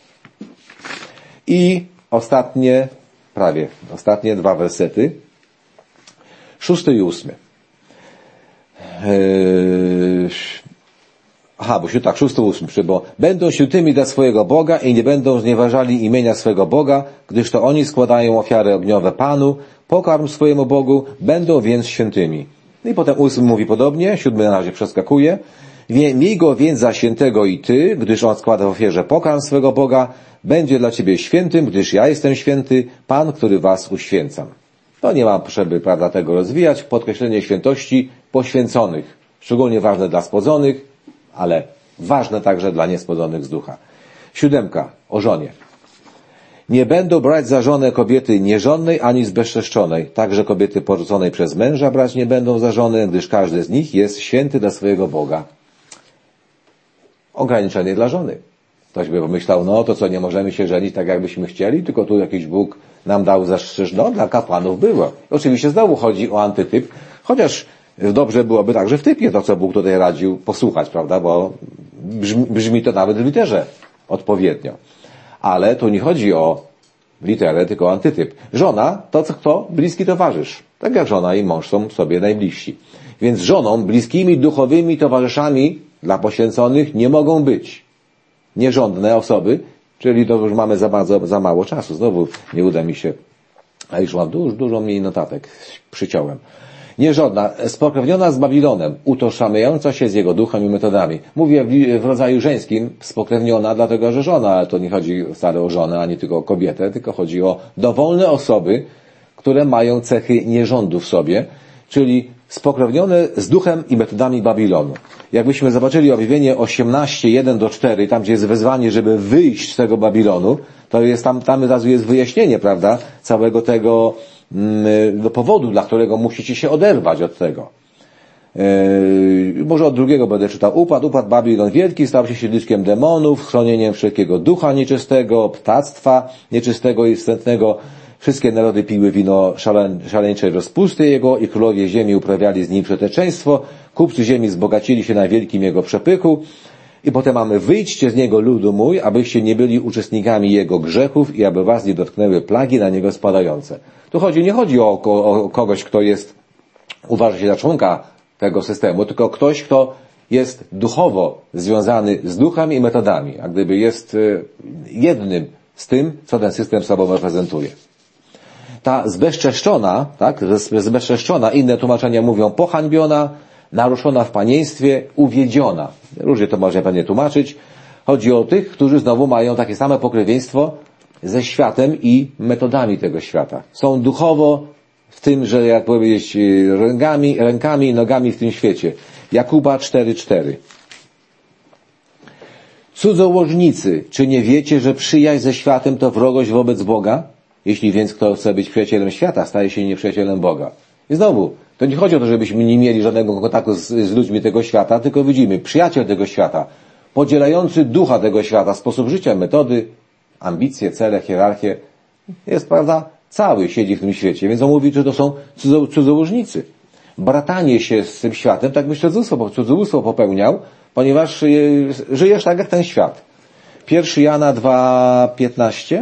I ostatnie, prawie, ostatnie dwa wersety. Szósty i ósmy. Eee, aha, bo się tak, szósty, ósmy, bo będą świętymi dla swojego Boga i nie będą znieważali imienia swego Boga, gdyż to oni składają ofiary ogniowe Panu, pokarm swojemu Bogu, będą więc świętymi. No i potem ósmy mówi podobnie, siódmy na razie przeskakuje. Miej go więc za świętego i ty, gdyż on składa w ofierze pokarm swego Boga, będzie dla ciebie świętym, gdyż ja jestem święty, Pan, który was uświęcam. To nie ma potrzeby, prawda, tego rozwijać. Podkreślenie świętości poświęconych. Szczególnie ważne dla spodzonych, ale ważne także dla niespodzonych z ducha. Siódemka, o żonie. Nie będą brać za żonę kobiety nieżonnej ani zbezczeszczonej. Także kobiety porzuconej przez męża brać nie będą za żonę, gdyż każdy z nich jest święty dla swojego Boga. Ograniczenie dla żony. Ktoś by pomyślał, no to co, nie możemy się żenić tak jakbyśmy chcieli, tylko tu jakiś Bóg nam dał zastrzeż, no dla kapłanów było. Oczywiście znowu chodzi o antytyp, chociaż dobrze byłoby także w typie to, co Bóg tutaj radził, posłuchać, prawda, bo brzmi, brzmi to nawet w literze odpowiednio. Ale tu nie chodzi o literę, tylko o antytyp. Żona to co kto? Bliski towarzysz. Tak jak żona i mąż są sobie najbliżsi. Więc żoną, bliskimi duchowymi towarzyszami dla poświęconych nie mogą być nierządne osoby, czyli to już mamy za bardzo, za mało czasu. Znowu nie uda mi się, a już mam dużo, dużo mniej notatek, przyciąłem. Nierządna, spokrewniona z Babilonem, utożsamiająca się z jego duchem i metodami. Mówię w, w rodzaju żeńskim spokrewniona, dlatego że żona, ale to nie chodzi wcale o żonę, ani tylko o kobietę, tylko chodzi o dowolne osoby, które mają cechy nierządu w sobie, czyli spokrewnione z duchem i metodami Babilonu. Jakbyśmy zobaczyli objawienie osiemnaście, jeden do czterech, tam gdzie jest wezwanie, żeby wyjść z tego Babilonu, to jest tam, tam od razu jest wyjaśnienie, prawda, całego tego do powodu, dla którego musicie się oderwać od tego. Yy, może od drugiego będę czytał. Upadł, upadł Babilon wielki, stał się siedliskiem demonów, chronieniem wszelkiego ducha nieczystego, ptactwa nieczystego i wstrętnego, Wszystkie narody piły wino szale, szaleńczej rozpusty jego i królowie ziemi uprawiali z nim przeteczeństwo. Kupcy ziemi wzbogacili się na wielkim jego przepychu. I potem mamy: wyjdźcie z niego, ludu mój, abyście nie byli uczestnikami jego grzechów i aby was nie dotknęły plagi na niego spadające. Tu chodzi, nie chodzi o, o, o kogoś, kto jest, uważa się za członka tego systemu, tylko ktoś, kto jest duchowo związany z duchem i metodami, a gdyby jest jednym z tym, co ten system sobą reprezentuje. Ta zbezczeszczona, tak, zbezczeszczona, inne tłumaczenia mówią pohańbiona, naruszona w panieństwie, uwiedziona. Różnie to można pewnie tłumaczyć. Chodzi o tych, którzy znowu mają takie same pokrewieństwo ze światem i metodami tego świata. Są duchowo w tym, że jak powiedzieć, rękami, rękami i nogami w tym świecie. Jakuba cztery cztery. Cudzołożnicy, czy nie wiecie, że przyjaźń ze światem to wrogość wobec Boga? Jeśli więc kto chce być przyjacielem świata, staje się nieprzyjacielem Boga. I znowu, to nie chodzi o to, żebyśmy nie mieli żadnego kontaktu z, z ludźmi tego świata, tylko widzimy, przyjaciel tego świata, podzielający ducha tego świata, sposób życia, metody, ambicje, cele, hierarchię, jest, prawda, cały siedzi w tym świecie. Więc on mówi, że to są cudzo, cudzołożnicy. Bratanie się z tym światem, tak byś cudzołóstwo, cudzołóstwo popełniał, ponieważ y, żyjesz tak jak ten świat. Pierwszy Jana dwa piętnaście.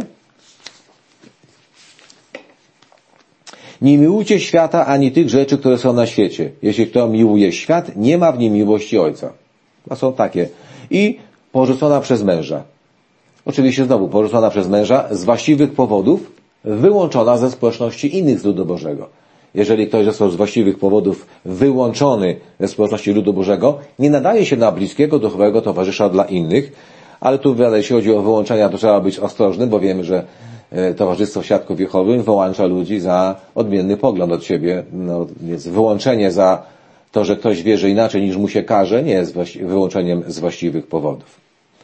Nie miłujcie świata ani tych rzeczy, które są na świecie. Jeśli kto miłuje świat, nie ma w nim miłości Ojca. To są takie. I porzucona przez męża. Oczywiście znowu porzucona przez męża z właściwych powodów, wyłączona ze społeczności innych z ludu Bożego. Jeżeli ktoś został z właściwych powodów wyłączony ze społeczności ludu Bożego, nie nadaje się na bliskiego, duchowego towarzysza dla innych, ale tu, jeśli chodzi o wyłączenia, to trzeba być ostrożnym, bo wiemy, że Towarzystwo Świadków Jehowy wyłącza ludzi za odmienny pogląd od siebie. No, więc wyłączenie za to, że ktoś wierzy inaczej niż mu się każe, nie jest wyłączeniem z właściwych powodów.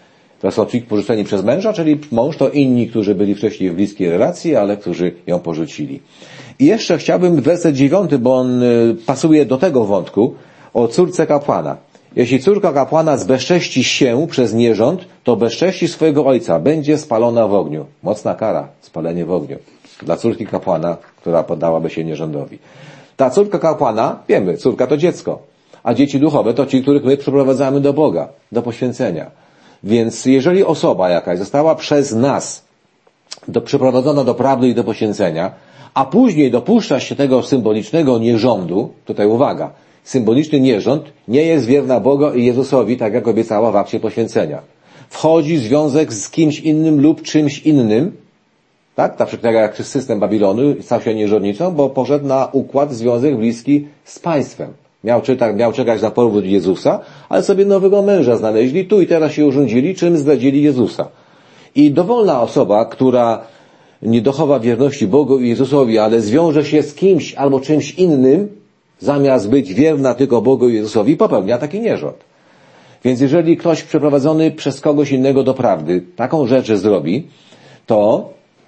To są ci porzuceni przez męża, czyli mąż to inni, którzy byli wcześniej w bliskiej relacji, ale którzy ją porzucili. I jeszcze chciałbym werset dziewiąty, bo on pasuje do tego wątku, o córce kapłana. Jeśli córka kapłana zbezcześci się przez nierząd, to bezcześci swojego ojca, będzie spalona w ogniu. Mocna kara, spalenie w ogniu. Dla córki kapłana, która poddałaby się nierządowi. Ta córka kapłana, wiemy, córka to dziecko. A dzieci duchowe to ci, których my przyprowadzamy do Boga, do poświęcenia. Więc jeżeli osoba jakaś została przez nas do, przyprowadzona do prawdy i do poświęcenia, a później dopuszcza się tego symbolicznego nierządu, tutaj uwaga, symboliczny nierząd nie jest wierna Bogu i Jezusowi, tak jak obiecała w akcie poświęcenia. Wchodzi w związek z kimś innym lub czymś innym, tak? Na przykład jak system Babilonu stał się nierządnicą, bo poszedł na układ, związek bliski z państwem. Miał, czytać, miał czekać na powrót Jezusa, ale sobie nowego męża znaleźli, tu i teraz się urządzili, czym zdradzili Jezusa. I dowolna osoba, która nie dochowa wierności Bogu i Jezusowi, ale zwiąże się z kimś albo czymś innym, zamiast być wierna tylko Bogu i Jezusowi, popełnia taki nierząd. Więc jeżeli ktoś przeprowadzony przez kogoś innego do prawdy taką rzecz zrobi, to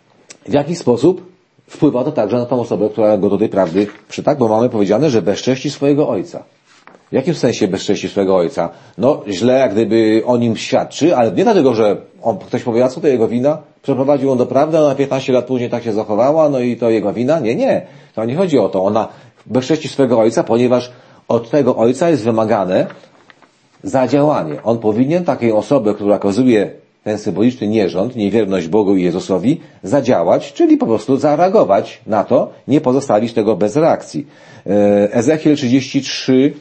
w jaki sposób wpływa to także na tą osobę, która go do tej prawdy przytak, bo mamy powiedziane, że bezcześci swojego ojca. W jakim sensie bezcześci swojego ojca? No źle jak gdyby o nim świadczy, ale nie dlatego, że on, ktoś powie, a co to jego wina? Przeprowadził ją do prawdy, ona piętnaście lat później tak się zachowała, no i to jego wina? Nie, nie. To nie chodzi o to. Ona bezcześci swojego ojca, ponieważ od tego ojca jest wymagane zadziałanie. On powinien takiej osobie, która okazuje ten symboliczny nierząd, niewierność Bogu i Jezusowi, zadziałać, czyli po prostu zareagować na to, nie pozostawić tego bez reakcji. Ezechiel trzydzieści trzy,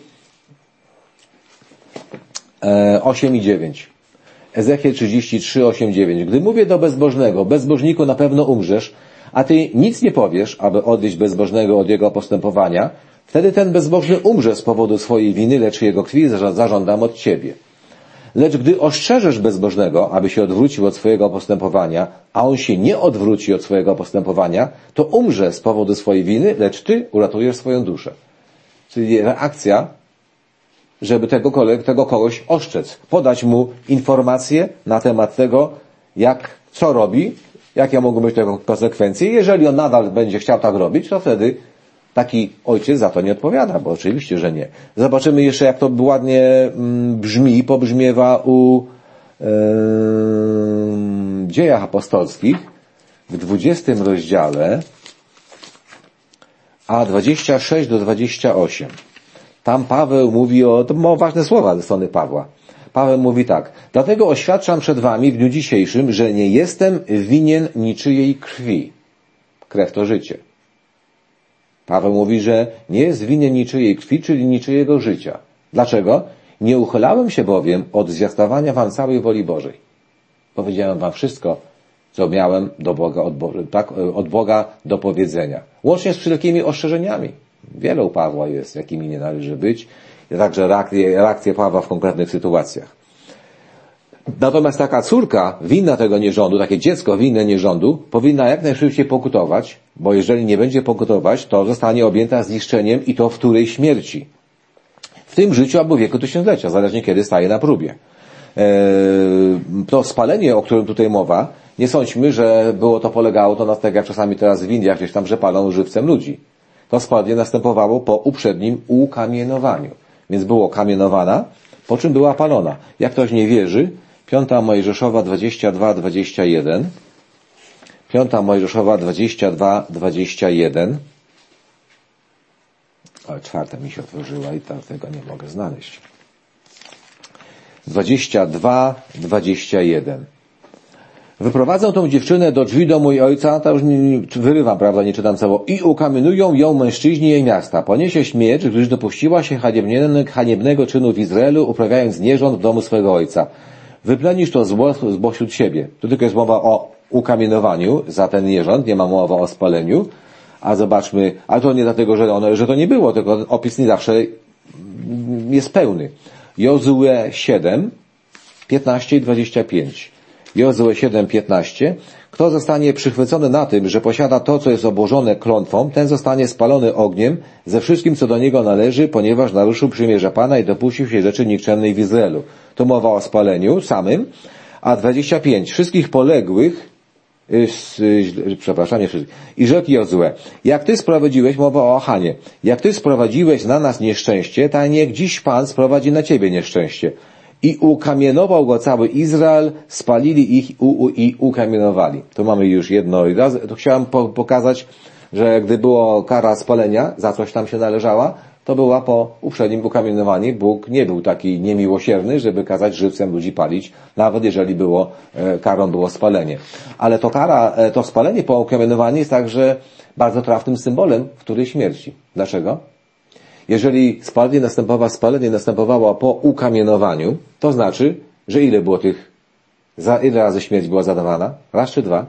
osiem i dziewięć. Ezechiel trzydzieści trzy, osiem, dziewięć. Gdy mówię do bezbożnego, bezbożniku na pewno umrzesz, a ty nic nie powiesz, aby odwieść bezbożnego od jego postępowania, wtedy ten bezbożny umrze z powodu swojej winy, lecz jego krwi zażądam od ciebie. Lecz gdy ostrzeżesz bezbożnego, aby się odwrócił od swojego postępowania, a on się nie odwróci od swojego postępowania, to umrze z powodu swojej winy, lecz ty uratujesz swoją duszę. Czyli reakcja, żeby tego, tego kogoś ostrzec, podać mu informacje na temat tego, jak, co robi, jakie mogą być tego konsekwencje. Jeżeli on nadal będzie chciał tak robić, to wtedy taki ojciec za to nie odpowiada, bo oczywiście, że nie. Zobaczymy jeszcze, jak to ładnie brzmi, pobrzmiewa u yy, dziejach apostolskich, w dwudziestym rozdziale, a dwadzieścia sześć do dwudziestego ósmego. Tam Paweł mówi o, to ma ważne słowa ze strony Pawła. Paweł mówi tak: dlatego oświadczam przed wami w dniu dzisiejszym, że nie jestem winien niczyjej krwi. Krew to życie. Paweł mówi, że nie jest winien niczyjej krwi, czyli niczyjego życia. Dlaczego? Nie uchylałem się bowiem od zwiastowania wam całej woli Bożej. Powiedziałem wam wszystko, co miałem do Boga, od, Bo- tak, od Boga do powiedzenia. Łącznie z wszelkimi ostrzeżeniami. Wiele u Pawła jest, jakimi nie należy być. Także reakcje, reakcje Pawła w konkretnych sytuacjach. Natomiast taka córka winna tego nierządu, takie dziecko winne nierządu, powinna jak najszybciej pokutować, bo jeżeli nie będzie pokutować, to zostanie objęta zniszczeniem i to wtórej śmierci. W tym życiu albo wieku tysiąclecia, zależnie kiedy staje na próbie. To spalenie, o którym tutaj mowa, nie sądźmy, że było to polegało to na tak jak czasami teraz w Indiach gdzieś tam, że palą żywcem ludzi. To spalenie następowało po uprzednim ukamienowaniu. Więc było kamienowana, po czym była palona. Jak ktoś nie wierzy, piąta Mojżeszowa dwadzieścia dwa dwadzieścia jeden, piąta Mojżeszowa dwadzieścia dwa dwadzieścia jeden, ale czwarta mi się otworzyła i tego nie mogę znaleźć. dwadzieścia dwa dwadzieścia jeden. Wyprowadzą tą dziewczynę do drzwi domu jej ojca, to już nie, wyrywam, prawda, nie czytam cało, i ukaminują ją mężczyźni jej miasta. Poniesie śmierć, gdyż dopuściła się haniebnego czynu w Izraelu, uprawiając nierząd w domu swego ojca. Wyplenisz to zło, zło wśród siebie. Tu tylko jest mowa o ukamienowaniu za ten nierząd, nie ma mowa o spaleniu, a zobaczmy, ale to nie dlatego, że, ono, że to nie było, tylko opis nie zawsze jest pełny. Jozue siedem, piętnaście i dwadzieścia pięć. Jozue siedem, piętnaście. Kto zostanie przychwycony na tym, że posiada to, co jest obłożone klątwą, ten zostanie spalony ogniem ze wszystkim, co do niego należy, ponieważ naruszył przymierze Pana i dopuścił się rzeczy nikczemnej w Izraelu. To mowa o spaleniu samym. A dwadzieścia pięć. Wszystkich poległych, yy, przepraszam, nie wszystkich. I rzekł Jozue, jak ty sprowadziłeś, mowa o Achanie, jak ty sprowadziłeś na nas nieszczęście, tak niech dziś Pan sprowadzi na ciebie nieszczęście. I ukamienował go cały Izrael, spalili ich u, u, i ukamienowali. Tu mamy już jedno i raz. Tu chciałem po, pokazać, że gdy było kara spalenia, za coś tam się należała, to była po uprzednim ukamienowaniu. Bóg nie był taki niemiłosierny, żeby kazać żywcem ludzi palić, nawet jeżeli było, e, karą było spalenie. Ale to kara, e, to spalenie po ukamienowaniu jest także bardzo trafnym symbolem wtórej śmierci. Dlaczego? Jeżeli spalenie następowało, spalenie następowało po ukamienowaniu, to znaczy, że ile było tych, za ile razy śmierć była zadawana? Raz czy dwa?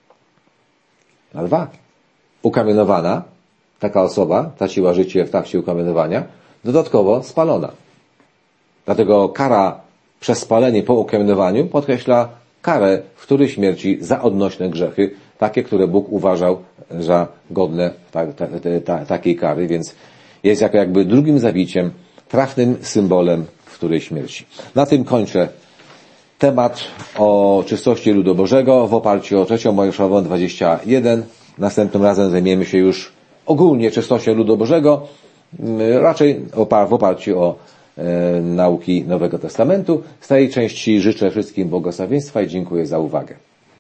Na dwa. Ukamienowana, taka osoba traciła życie w trakcie ukamienowania, dodatkowo spalona. Dlatego kara przez spalenie po ukamienowaniu podkreśla karę wtórej śmierci za odnośne grzechy, takie, które Bóg uważał za godne ta, ta, ta, ta, takiej kary, więc jest jako jakby drugim zabiciem, trafnym symbolem wtórej śmierci. Na tym kończę temat o czystości ludu Bożego w oparciu o trzecią Mojżeszową dwadzieścia jeden. Następnym razem zajmiemy się już ogólnie czystością ludu Bożego, raczej w oparciu o e, nauki Nowego Testamentu. Z tej części życzę wszystkim błogosławieństwa i dziękuję za uwagę.